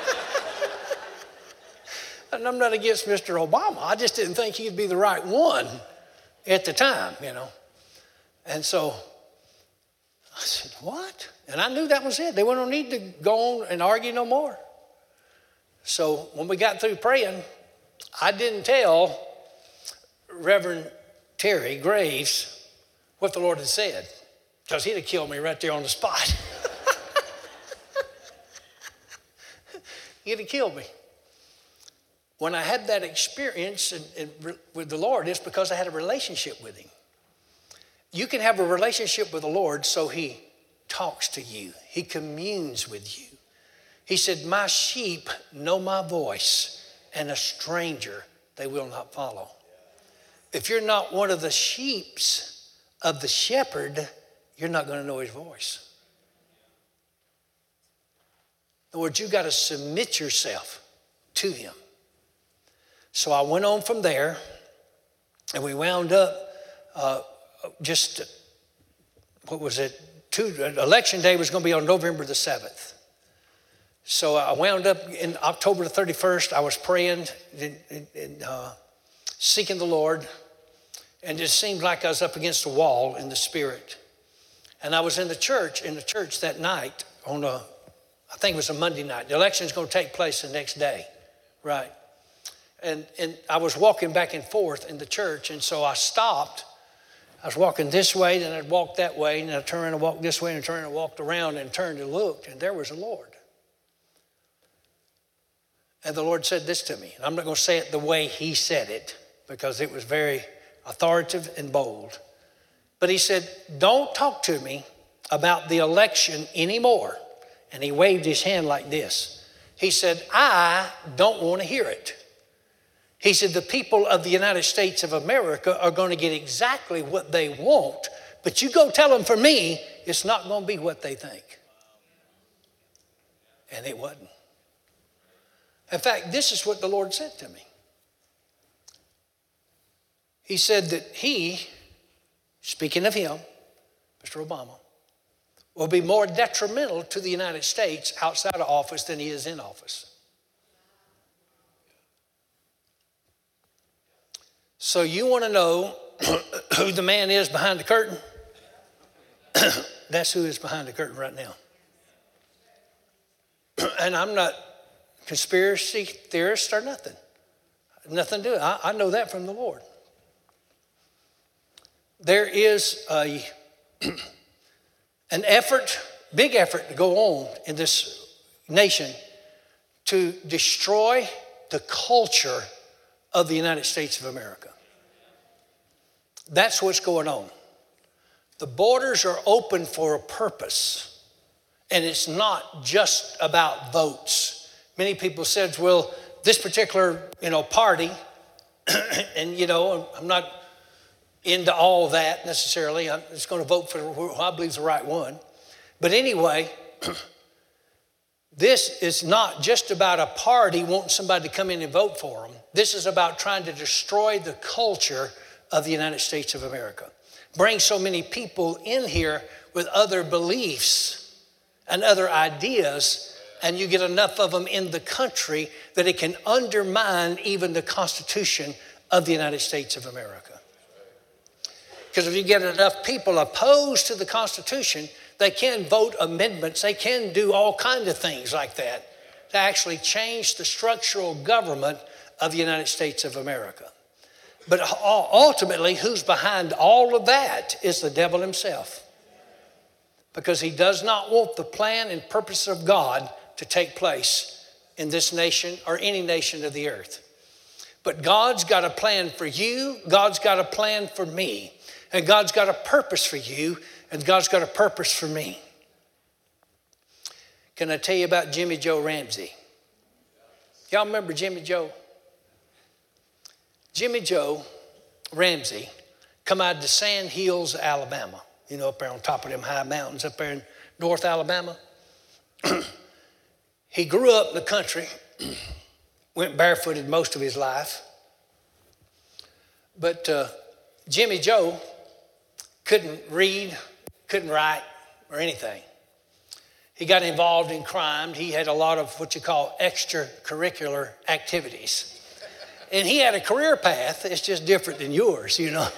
And I'm not against Mister Obama. I just didn't think he'd be the right one at the time, you know. And so I said, what? And I knew that was it. They wouldn't need to go on and argue no more. So when we got through praying, I didn't tell Reverend Terry Graves what the Lord had said, because he'd have killed me right there on the spot. He'd have killed me. When I had that experience in, in, with the Lord, it's because I had a relationship with him. You can have a relationship with the Lord so he talks to you. He communes with you. He said, my sheep know my voice, and a stranger they will not follow. If you're not one of the sheeps of the shepherd, you're not going to know his voice. In other words, you've got to submit yourself to him. So I went on from there, and we wound up uh, just, what was it? Two, election day was going to be on November the seventh. So I wound up in October the thirty-first. I was praying and, and, and uh, seeking the Lord, and it seemed like I was up against a wall in the spirit. And I was in the church, in the church that night on a, I think it was a Monday night. The election is going to take place the next day, right? And, and I was walking back and forth in the church, and so I stopped. I was walking this way, then I'd walk that way, and then I'd turn and walk this way, and turn and walked around and turned and looked, and there was the Lord. And the Lord said this to me, and I'm not going to say it the way he said it, because it was very authoritative and bold. But he said, don't talk to me about the election anymore. And he waved his hand like this. He said, I don't want to hear it. He said, the people of the United States of America are going to get exactly what they want, but you go tell them for me, it's not going to be what they think. And it wasn't. In fact, this is what the Lord said to me. He said that he, speaking of him, Mister Obama, will be more detrimental to the United States outside of office than he is in office. So you want to know who the man is behind the curtain? That's who is behind the curtain right now. And I'm not conspiracy theorist or nothing. Nothing to do. I, I know that from the Lord. There is a, an effort, big effort to go on in this nation to destroy the culture of the United States of America. That's what's going on. The borders are open for a purpose, and it's not just about votes. Many people said, well, this particular, you know, party, and, you know, I'm not into all that necessarily. I'm just going to vote for who I believe is the right one. But anyway, this is not just about a party wanting somebody to come in and vote for them. This is about trying to destroy the culture of the United States of America. Bring so many people in here with other beliefs and other ideas, and you get enough of them in the country that it can undermine even the Constitution of the United States of America. Because if you get enough people opposed to the Constitution, they can vote amendments, they can do all kinds of things like that to actually change the structural government of the United States of America. But ultimately, who's behind all of that is the devil himself. Because he does not want the plan and purpose of God to take place in this nation or any nation of the earth. But God's got a plan for you, God's got a plan for me, and God's got a purpose for you, and God's got a purpose for me. Can I tell you about Jimmy Joe Ramsey? Y'all remember Jimmy Joe? Jimmy Joe Ramsey come out of the Sand Hills, Alabama. You know, up there on top of them high mountains up there in North Alabama. He grew up in the country, went barefooted most of his life. But uh, Jimmy Joe couldn't read, couldn't write, or anything. He got involved in crime. He had a lot of what you call extracurricular activities. And he had a career path. It's just different than yours, you know.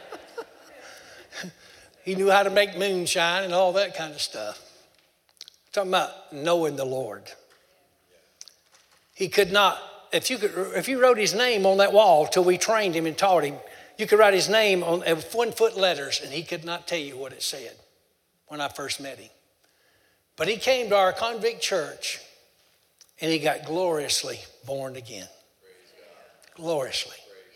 He knew how to make moonshine and all that kind of stuff. I'm talking about knowing the Lord. He could not, if you could, if you wrote his name on that wall till we trained him and taught him, you could write his name on one foot letters and he could not tell you what it said when I first met him. But he came to our convict church and he got gloriously born again. Gloriously.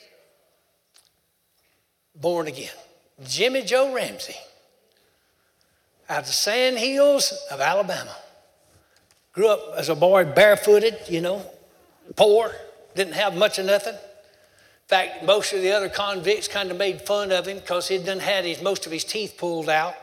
Born again. Jimmy Joe Ramsey, out of the Sand Hills of Alabama. Grew up as a boy barefooted, you know, poor, didn't have much of nothing. In fact, most of the other convicts kind of made fun of him because he done had his, most of his teeth pulled out.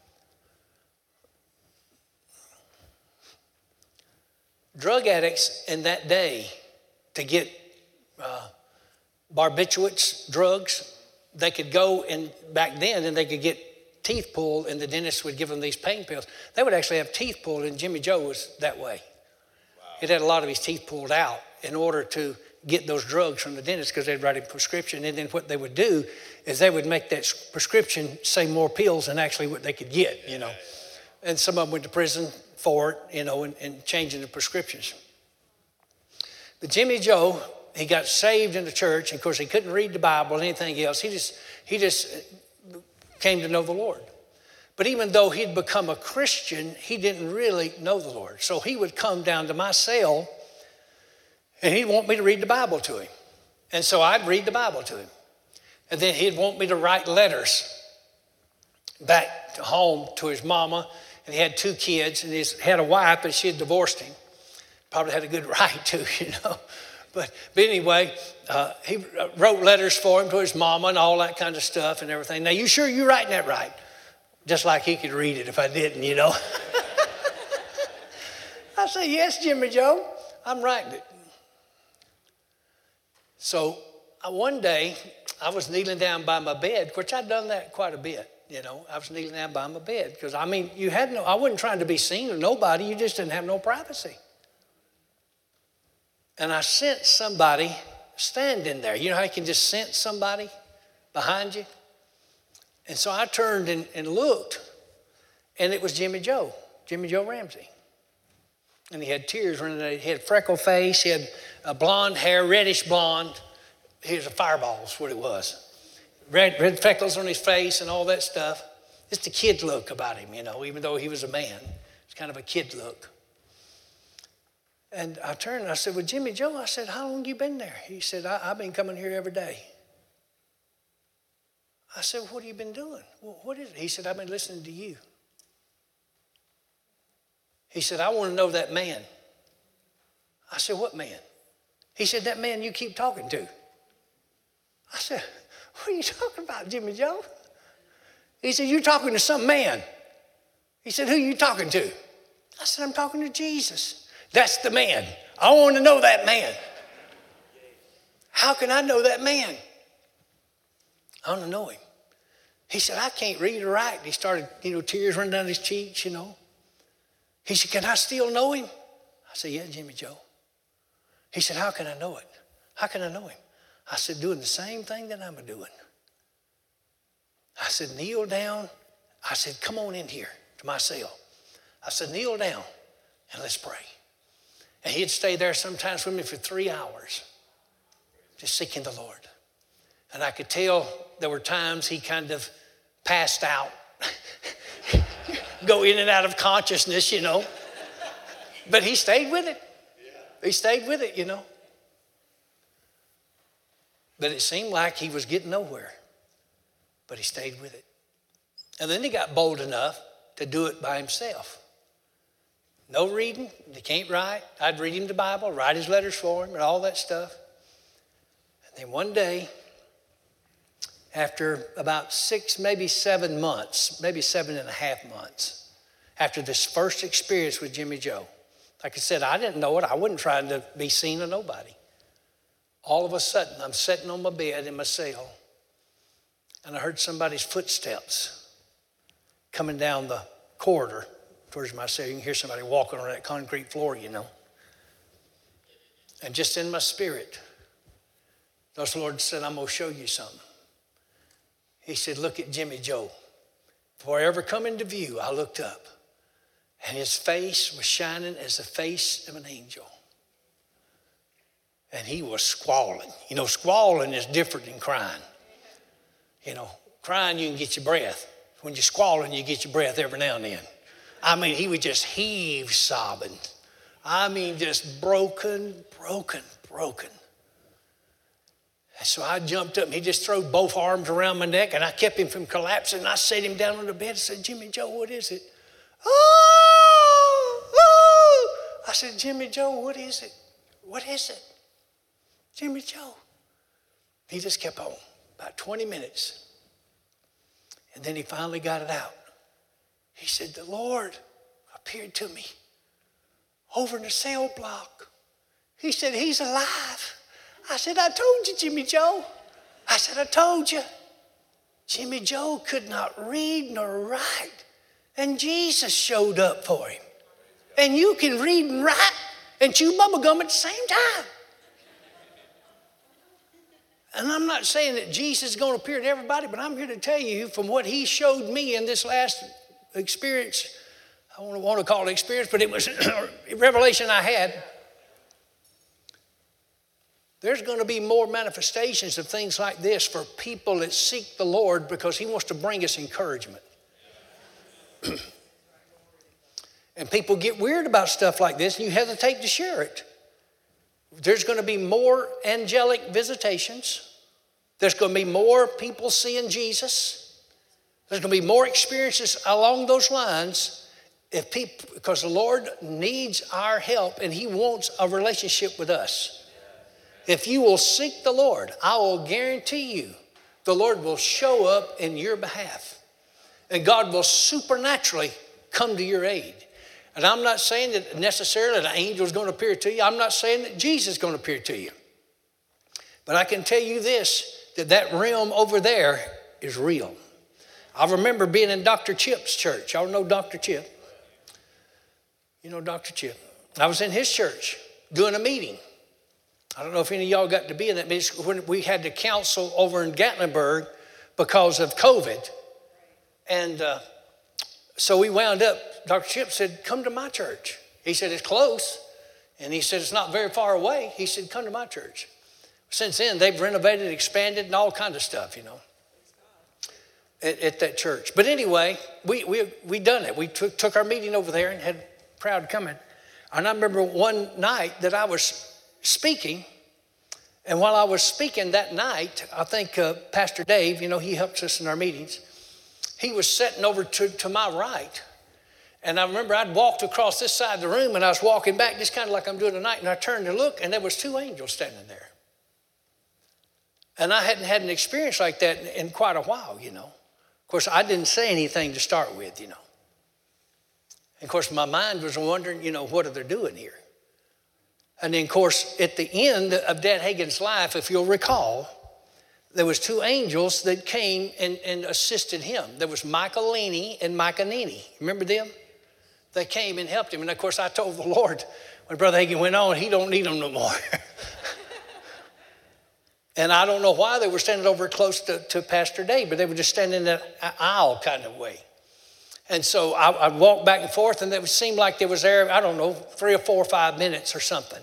Drug addicts in that day, to get uh, barbiturates, drugs, they could go in back then and they could get teeth pulled and the dentist would give them these pain pills. They would actually have teeth pulled, and Jimmy Joe was that way. Wow. He'd had a lot of his teeth pulled out in order to get those drugs from the dentist because they'd write a prescription, and then what they would do is they would make that prescription say more pills than actually what they could get, you know. And some of them went to prison for it, you know, and, and changing the prescriptions. But Jimmy Joe, he got saved in the church. And of course, he couldn't read the Bible or anything else. He just, he just came to know the Lord. But even though he'd become a Christian, he didn't really know the Lord. So he would come down to my cell and he'd want me to read the Bible to him. And so I'd read the Bible to him. And then he'd want me to write letters back to home to his mama. And he had two kids, and he had a wife, but she had divorced him. Probably had a good right to, you know. But, but anyway, uh, he wrote letters for him to his mama and all that kind of stuff and everything. Now, you sure you're writing that right? Just like he could read it if I didn't, you know. I say, yes, Jimmy Joe, I'm writing it. So uh, one day, I was kneeling down by my bed, which I'd done that quite a bit. You know, I was kneeling down by my bed because, I mean, you had no, I wasn't trying to be seen of nobody. You just didn't have no privacy. And I sensed somebody standing there. You know how you can just sense somebody behind you? And so I turned and, and looked, And it was Jimmy Joe, Jimmy Joe Ramsey. And he had tears running down. He had a freckle face. He had a blonde hair, reddish blonde. He was a fireball, is what it was. Red, red freckles on his face and all that stuff. Just a kid look about him, you know, even though he was a man. It's kind of a kid look. And I turned and I said, well, Jimmy Joe, I said, how long you been there? He said, I, I've been coming here every day. I said, what have you been doing? Well, what is it? He said, I've been listening to you. He said, I want to know that man. I said, what man? He said, that man you keep talking to. I said, what are you talking about, Jimmy Joe? He said, you're talking to some man. He said, who are you talking to? I said, I'm talking to Jesus. That's the man. I want to know that man. How can I know that man? I want to know him. He said, I can't read or write. He started, you know, tears running down his cheeks, you know. He said, can I still know him? I said, yeah, Jimmy Joe. He said, how can I know it? How can I know him? I said, doing the same thing that I'm doing. I said, kneel down. I said, come on in here to my cell. I said, kneel down and let's pray. And he'd stay there sometimes with me for three hours, just seeking the Lord. And I could tell there were times he kind of passed out, go in and out of consciousness, you know. But he stayed with it. He stayed with it, you know. But it seemed like he was getting nowhere. But he stayed with it. And then he got bold enough to do it by himself. No reading. He can't write. I'd read him the Bible, write his letters for him, and all that stuff. And then one day, after about six, maybe seven months, maybe seven and a half months, after this first experience with Jimmy Joe, like I said, I didn't know it. I wasn't trying to be seen of nobody. All of a sudden, I'm sitting on my bed in my cell, and I heard somebody's footsteps coming down the corridor towards my cell. You can hear somebody walking on that concrete floor, you know. And just in my spirit, the Lord said, I'm going to show you something. He said, look at Jimmy Joe. Before I ever come into view, I looked up, and his face was shining as the face of an angel. And he was squalling. You know, squalling is different than crying. You know, crying, you can get your breath. When you're squalling, you get your breath every now and then. I mean, he would just heave sobbing. I mean, just broken, broken, broken. And so I jumped up, and he just threw both arms around my neck, and I kept him from collapsing. And I set him down on the bed and said, Jimmy Joe, what is it? Oh, oh. I said, Jimmy Joe, what is it? What is it? Jimmy Joe. He just kept on, about twenty minutes. And then he finally got it out. He said, the Lord appeared to me over in the cell block. He said, he's alive. I said, I told you, Jimmy Joe. I said, I told you. Jimmy Joe could not read nor write. And Jesus showed up for him. And you can read and write and chew bubble gum at the same time. And I'm not saying that Jesus is going to appear to everybody, but I'm here to tell you from what he showed me in this last experience. I don't want to call it experience, but it was a revelation I had. There's going to be more manifestations of things like this for people that seek the Lord because he wants to bring us encouragement. And people get weird about stuff like this, and you hesitate to share it. There's going to be more angelic visitations. There's going to be more people seeing Jesus. There's going to be more experiences along those lines if people, because the Lord needs our help, and he wants a relationship with us. If you will seek the Lord, I will guarantee you the Lord will show up in your behalf. And God will supernaturally come to your aid. And I'm not saying that necessarily an angel is going to appear to you. I'm not saying that Jesus is going to appear to you. But I can tell you this, that that realm over there is real. I remember being in Doctor Chip's church. Y'all know Doctor Chip? You know Doctor Chip. I was in his church doing a meeting. I don't know if any of y'all got to be in that meeting when we had the council over in Gatlinburg because of COVID. And uh, So we wound up, Doctor Chip said, come to my church. He said, it's close. And he said, it's not very far away. He said, come to my church. Since then, they've renovated, expanded, and all kinds of stuff, you know, at, at that church. But anyway, we we we done it. We took, took our meeting over there and had a crowd coming. And I remember one night that I was speaking. And while I was speaking that night, I think uh, Pastor Dave, you know, he helps us in our meetings. He was sitting over to, to my right. And I remember I'd walked across this side of the room and I was walking back just kind of like I'm doing tonight. And I turned to look and there was two angels standing there. And I hadn't had an experience like that in, in quite a while, you know. Of course, I didn't say anything to start with, you know. And of course, my mind was wondering, you know, what are they doing here? And then, of course, at the end of Dad Hagin's life, if you'll recall, there was two angels that came and, and assisted him. There was Michael Leaney and Micah Nini. Remember them? They came and helped him. And, of course, I told the Lord, when Brother Hagin went on, he don't need them no more. And I don't know why they were standing over close to, to Pastor Dave, but they were just standing in that aisle kind of way. And so I, I'd walk back and forth, and it seemed like there was there, I don't know, three or four or five minutes or something.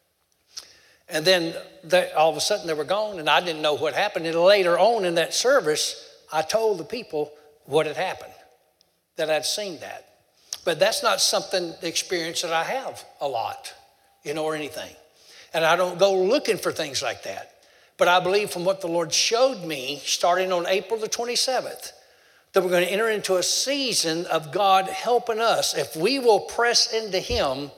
And then they, all of a sudden they were gone, and I didn't know what happened. And later on in that service, I told the people what had happened, that I'd seen that. But that's not something, the experience that I have a lot, you know, or anything. And I don't go looking for things like that. But I believe from what the Lord showed me, starting on April the twenty-seventh, that we're going to enter into a season of God helping us. If we will press into Him,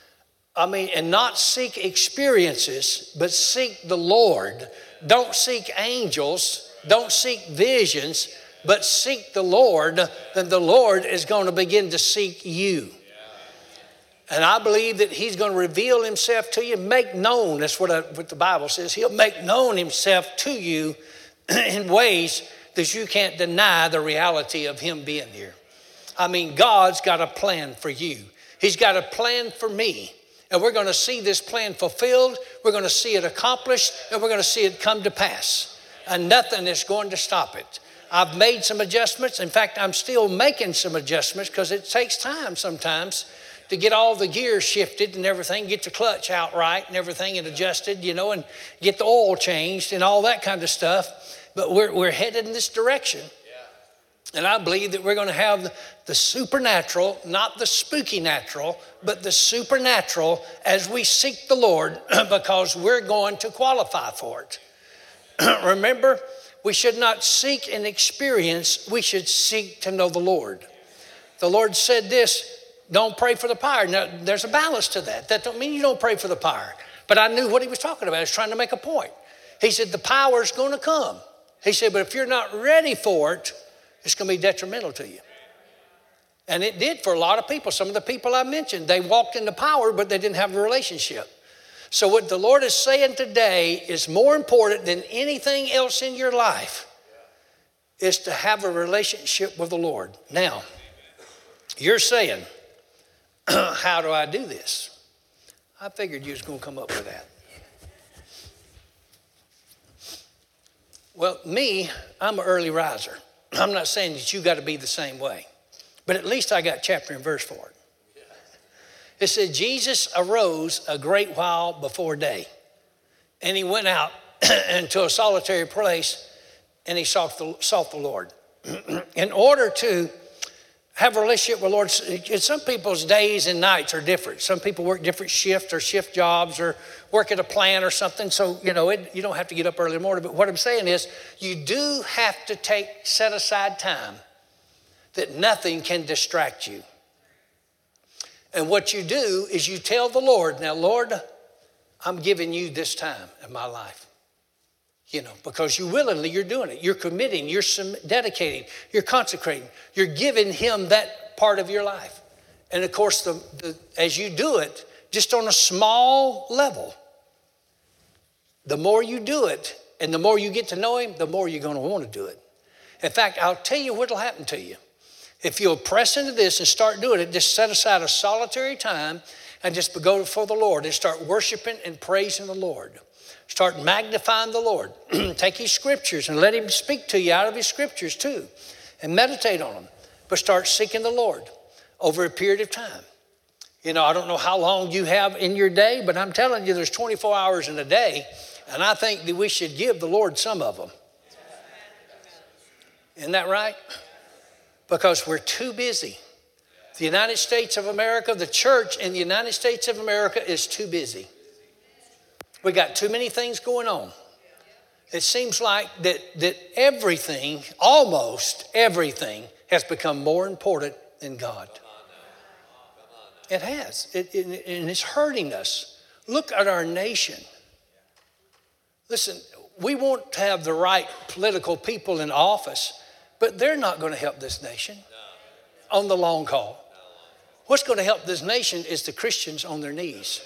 I mean, and not seek experiences, but seek the Lord. Don't seek angels, don't seek visions, but seek the Lord, then the Lord is going to begin to seek you. And I believe that He's going to reveal Himself to you, make known, that's what, I, what the Bible says. He'll make known Himself to you in ways that you can't deny the reality of Him being here. I mean, God's got a plan for you. He's got a plan for me. And we're going to see this plan fulfilled. We're going to see it accomplished. And we're going to see it come to pass. And nothing is going to stop it. I've made some adjustments. In fact, I'm still making some adjustments because it takes time sometimes to get all the gears shifted and everything, get the clutch out right and everything and adjusted, you know, and get the oil changed and all that kind of stuff. But we're, we're headed in this direction. Yeah. And I believe that we're going to have the, the supernatural, not the spooky natural, but the supernatural as we seek the Lord because we're going to qualify for it. Remember, we should not seek an experience. We should seek to know the Lord. The Lord said this, don't pray for the power. Now, there's a balance to that. That don't mean you don't pray for the power. But I knew what He was talking about. He was trying to make a point. He said, the power is going to come. He said, but if you're not ready for it, it's going to be detrimental to you. And it did for a lot of people. Some of the people I mentioned, they walked into power, but they didn't have a relationship. So what the Lord is saying today is more important than anything else in your life is to have a relationship with the Lord. Now, you're saying, how do I do this? I figured you was going to come up with that. Well, me, I'm an early riser. I'm not saying that you got to be the same way, but at least I got chapter and verse for it. It said, Jesus arose a great while before day, and He went out into a solitary place, and He sought the, sought the Lord. In order to have a relationship with the Lord, some people's days and nights are different. Some people work different shifts or shift jobs or work at a plant or something. So, you know, it, you don't have to get up early in the morning. But what I'm saying is you do have to take, set aside time that nothing can distract you. And what you do is you tell the Lord, now, Lord, I'm giving you this time in my life. You know, because you willingly, you're doing it. You're committing, you're dedicating, you're consecrating. You're giving Him that part of your life. And of course, the, the, as you do it, just on a small level, the more you do it and the more you get to know Him, the more you're going to want to do it. In fact, I'll tell you what will happen to you. If you'll press into this and start doing it, just set aside a solitary time and just go before the Lord and start worshiping and praising the Lord. Start magnifying the Lord. Take His scriptures and let Him speak to you out of His scriptures too. And meditate on them. but start seeking the Lord over a period of time. You know, I don't know how long you have in your day, but I'm telling you there's twenty-four hours in a day, and I think that we should give the Lord some of them. Isn't that right? Because we're too busy. The United States of America, the church in the United States of America is too busy. We got too many things going on. It seems like that, that everything, almost everything, has become more important than God. It has. It, it, and it's hurting us. Look at our nation. Listen, we want to have the right political people in office, but they're not going to help this nation on the long haul. What's going to help this nation is the Christians on their knees.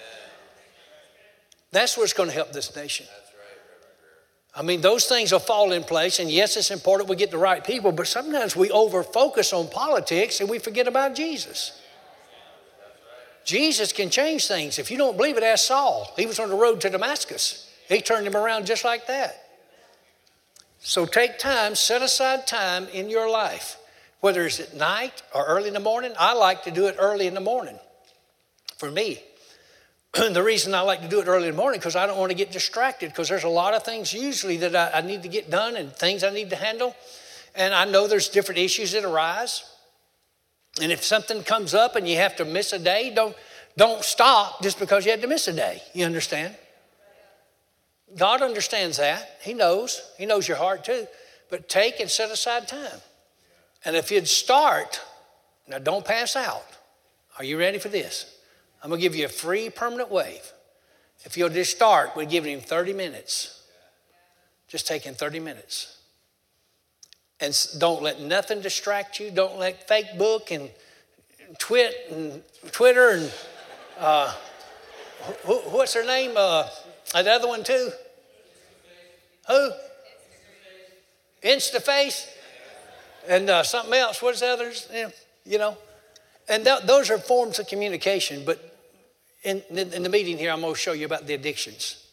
That's what's going to help this nation. I mean, those things will fall in place, and yes, it's important we get the right people, but sometimes we over-focus on politics and we forget about Jesus. Jesus can change things. If you don't believe it, ask Saul. He was on the road to Damascus. He turned him around just like that. So take time, set aside time in your life, whether it's at night or early in the morning. I like to do it early in the morning for me. The reason I like to do it early in the morning because I don't want to get distracted, because there's a lot of things usually that I, I need to get done and things I need to handle. And I know there's different issues that arise. And if something comes up and you have to miss a day, don't, don't stop just because you had to miss a day. You understand? God understands that. He knows. He knows your heart too. But take and set aside time. And if you'd start, now don't pass out. Are you ready for this? I'm going to give you a free permanent wave. If you'll just start, we're giving him thirty minutes. Just taking thirty minutes. And don't let nothing distract you. Don't let Facebook and Twit and Twitter and uh, who, what's her name? Uh, the other one too. Who? InstaFace. And uh, something else. What's the others? You know. And th- those are forms of communication. But in, in, in the meeting here, I'm going to show you about the addictions.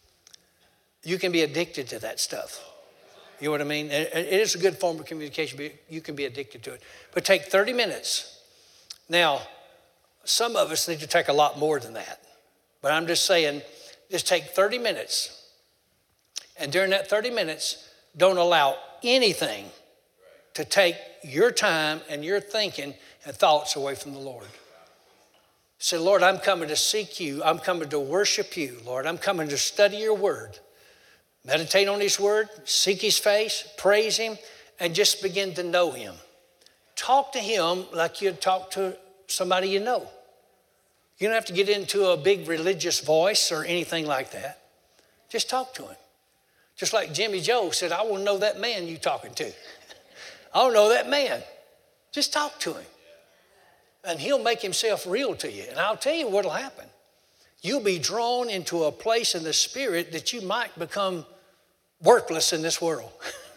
You can be addicted to that stuff. You know what I mean? It, it is a good form of communication, but you can be addicted to it. But take thirty minutes. Now, some of us need to take a lot more than that. But I'm just saying, just take thirty minutes. And during that thirty minutes, don't allow anything to take your time and your thinking and thoughts away from the Lord. Say, Lord, I'm coming to seek you. I'm coming to worship you, Lord. I'm coming to study your word. Meditate on his word, seek his face, praise him, and just begin to know him. Talk to him like you'd talk to somebody you know. You don't have to get into a big religious voice or anything like that. Just talk to him. Just like Jimmy Joe said, I want to know that man you're talking to. I don't know that man. Just talk to him. And he'll make himself real to you. And I'll tell you what'll happen. You'll be drawn into a place in the spirit that you might become worthless in this world.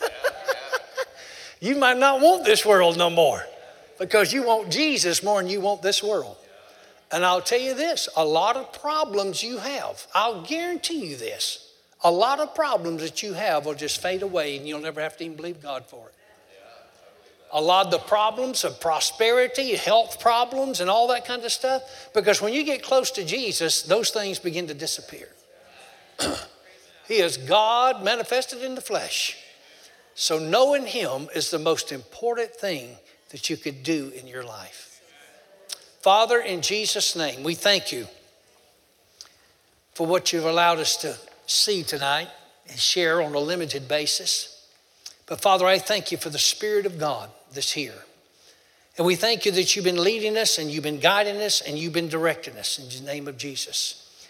You might not want this world no more because you want Jesus more than you want this world. And I'll tell you this, a lot of problems you have, I'll guarantee you this, a lot of problems that you have will just fade away and you'll never have to even believe God for it. A lot of the problems of prosperity, health problems, and all that kind of stuff. Because when you get close to Jesus, those things begin to disappear. He is God manifested in the flesh. So knowing him is the most important thing that you could do in your life. Father, in Jesus' name, we thank you for what you've allowed us to see tonight and share on a limited basis. But Father, I thank you for the Spirit of God that's here. And we thank you that you've been leading us and you've been guiding us and you've been directing us in the name of Jesus.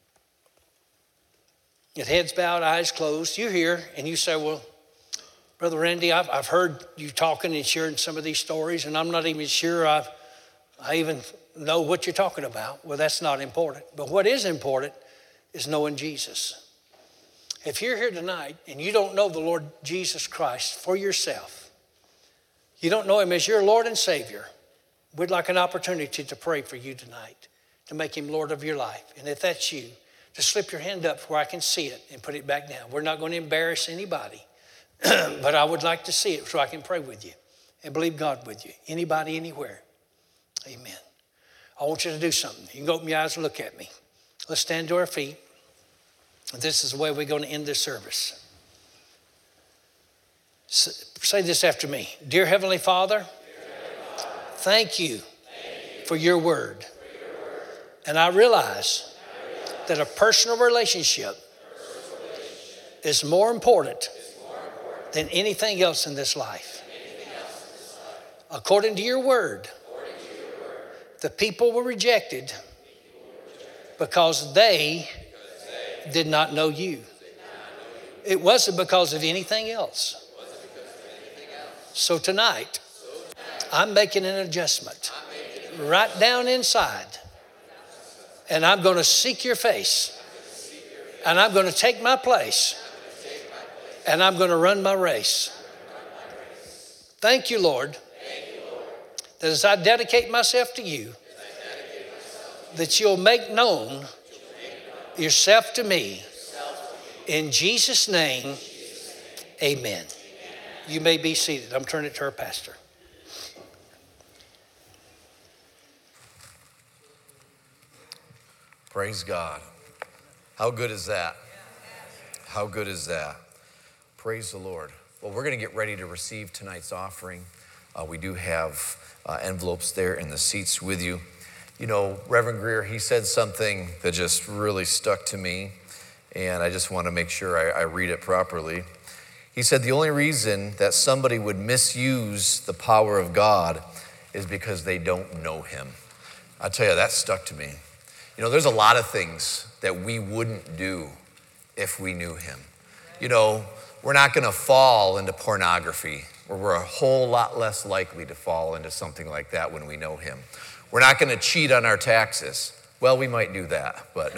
With heads bowed, eyes closed, you're here and you say, well, Brother Randy, I've, I've heard you talking and sharing some of these stories and I'm not even sure I've, I even know what you're talking about. Well, that's not important. But what is important is knowing Jesus. If you're here tonight and you don't know the Lord Jesus Christ for yourself, you don't know him as your Lord and Savior, we'd like an opportunity to pray for you tonight, to make him Lord of your life. And if that's you, just slip your hand up where I can see it and put it back down. We're not going to embarrass anybody, but I would like to see it so I can pray with you. and believe God with you. Anybody, anywhere. Amen. I want you to do something. You can open your eyes and look at me. Let's stand to our feet. This is the way we're going to end this service. Say this after me. Dear Heavenly Father, Dear Heavenly Father thank, you thank you for your word. For your word. And I realize, and I realize that a personal relationship, personal relationship is, more important is more important than anything else in this life. In this life. According to your word, According to your word the people were rejected, people were rejected because, they because they did not know you. Did not know you. It wasn't because of anything else. So tonight, I'm making an adjustment right down inside. And I'm going to seek your face. And I'm going to take my place. And I'm going to run my race. Thank you, Lord, that as I dedicate myself to you, that you'll make known yourself to me. In Jesus' name, amen. You may be seated. I'm turning it to our pastor. Praise God. How good is that? How good is that? Praise the Lord. Well, we're going to get ready to receive tonight's offering. Uh, we do have uh, envelopes there in the seats with you. You know, Reverend Greer, he said something that just really stuck to me, and I just want to make sure I, I read it properly. He said the only reason that somebody would misuse the power of God is because they don't know him. I tell you, that stuck to me. You know, there's a lot of things that we wouldn't do if we knew him. You know, we're not going to fall into pornography, or we're a whole lot less likely to fall into something like that when we know him. We're not going to cheat on our taxes. Well, we might do that, but no,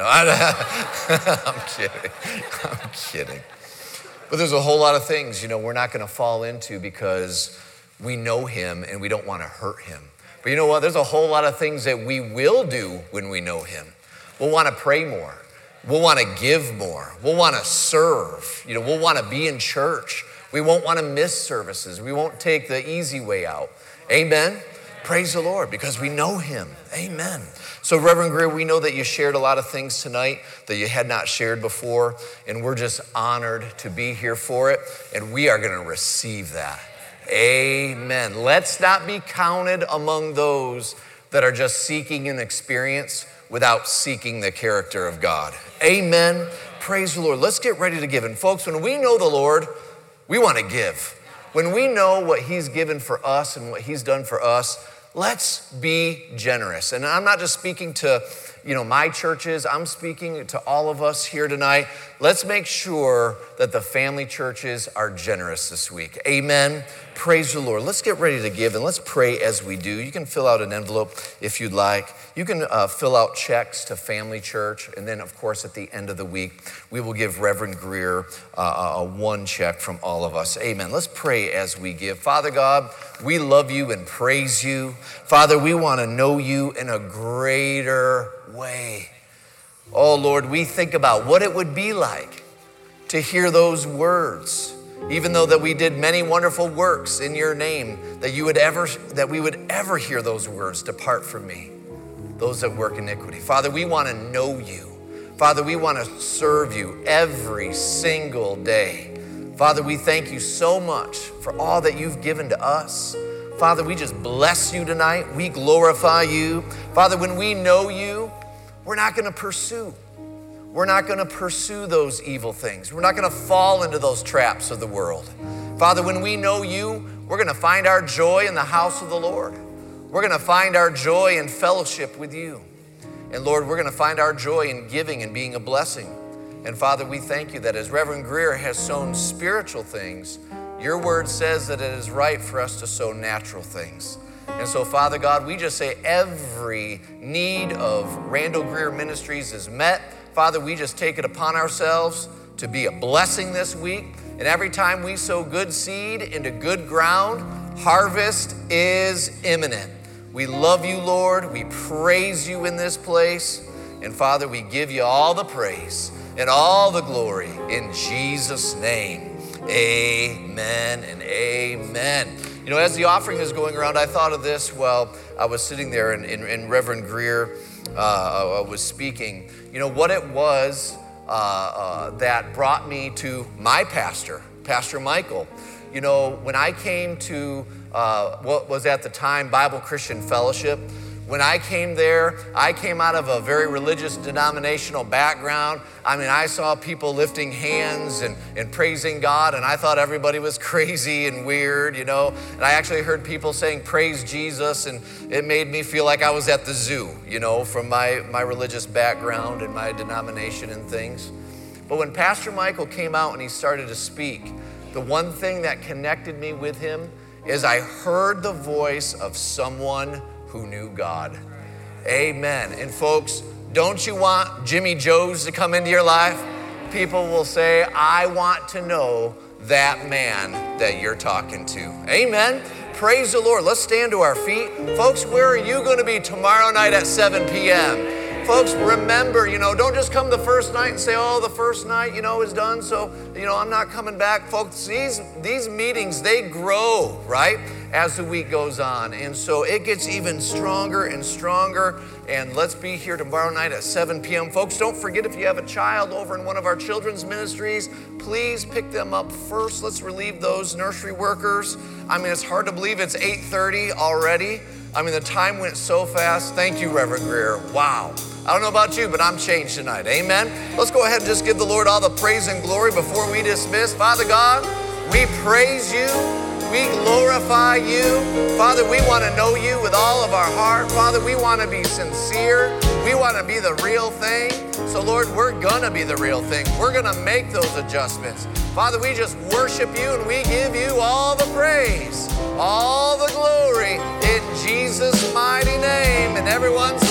I'm kidding. I'm kidding. But there's a whole lot of things, you know, we're not going to fall into because we know him and we don't want to hurt him. But you know what? There's a whole lot of things that we will do when we know him. We'll want to pray more. We'll want to give more. We'll want to serve. You know, we'll want to be in church. We won't want to miss services. We won't take the easy way out. Amen? Praise the Lord, because we know him. Amen. So Reverend Greer, we know that you shared a lot of things tonight that you had not shared before, and we're just honored to be here for it, and we are going to receive that. Amen. Let's not be counted among those that are just seeking an experience without seeking the character of God. Amen. Praise the Lord. Let's get ready to give. And folks, when we know the Lord, we want to give. When we know what he's given for us and what he's done for us, let's be generous. And I'm not just speaking to, you know, my churches. I'm speaking to all of us here tonight. Let's make sure that the family churches are generous this week. Amen. Praise the Lord. Let's get ready to give, and let's pray as we do. You can fill out an envelope if you'd like. You can uh, fill out checks to Family Church, and then, of course, at the end of the week, we will give Reverend Greer uh, a one check from all of us. Amen. Let's pray as we give. Father God, we love you and praise you. Father, we want to know you in a greater way. Oh, Lord, we think about what it would be like to hear those words, even though that we did many wonderful works in your name, that you would ever, that we would ever hear those words, depart from me, those that work iniquity. Father, we want to know you. Father, we want to serve you every single day. Father, we thank you so much for all that you've given to us. Father, we just bless you tonight. We glorify you. Father, when we know you, we're not going to pursue. We're not going to pursue those evil things. We're not going to fall into those traps of the world. Father, when we know you, we're going to find our joy in the house of the Lord. We're going to find our joy in fellowship with you. And Lord, we're going to find our joy in giving and being a blessing. And Father, we thank you that as Reverend Greer has sown spiritual things, your word says that it is right for us to sow natural things. And so, Father God, we just say every need of Randall Greer Ministries is met. Father, we just take it upon ourselves to be a blessing this week. And every time we sow good seed into good ground, harvest is imminent. We love you, Lord. We praise you in this place. And Father, we give you all the praise and all the glory in Jesus' name. Amen and amen. You know, as the offering is going around, I thought of this while I was sitting there and, and, and Reverend Greer uh, was speaking. You know, what it was uh, uh, that brought me to my pastor, Pastor Michael. You know, when I came to uh, what was at the time Bible Christian Fellowship, when I came there, I came out of a very religious denominational background. I mean, I saw people lifting hands and, and praising God, and I thought everybody was crazy and weird, you know. And I actually heard people saying, praise Jesus, and it made me feel like I was at the zoo, you know, from my, my religious background and my denomination and things. But when Pastor Michael came out and he started to speak, the one thing that connected me with him is I heard the voice of someone who knew God. Amen. And folks, don't you want Jimmy Joes to come into your life? People will say, I want to know that man that you're talking to. Amen. Praise the Lord. Let's stand to our feet. Folks, where are you going to be tomorrow night at seven p.m.? Folks, remember, you know, don't just come the first night and say, oh, the first night, you know, is done, so, you know, I'm not coming back. Folks, these, these meetings, they grow, right, as the week goes on. And so it gets even stronger and stronger. And let's be here tomorrow night at seven p.m. Folks, don't forget, if you have a child over in one of our children's ministries, please pick them up first. Let's relieve those nursery workers. I mean, it's hard to believe it's eight thirty already. I mean, the time went so fast. Thank you, Reverend Greer. Wow. I don't know about you, but I'm changed tonight. Amen. Let's go ahead and just give the Lord all the praise and glory before we dismiss. Father God, we praise you. We glorify you. Father, we want to know you with all of our heart. Father, we want to be sincere. We want to be the real thing. So, Lord, we're going to be the real thing. We're going to make those adjustments. Father, we just worship you and we give you all the praise, all the glory in Jesus' mighty name. And everyone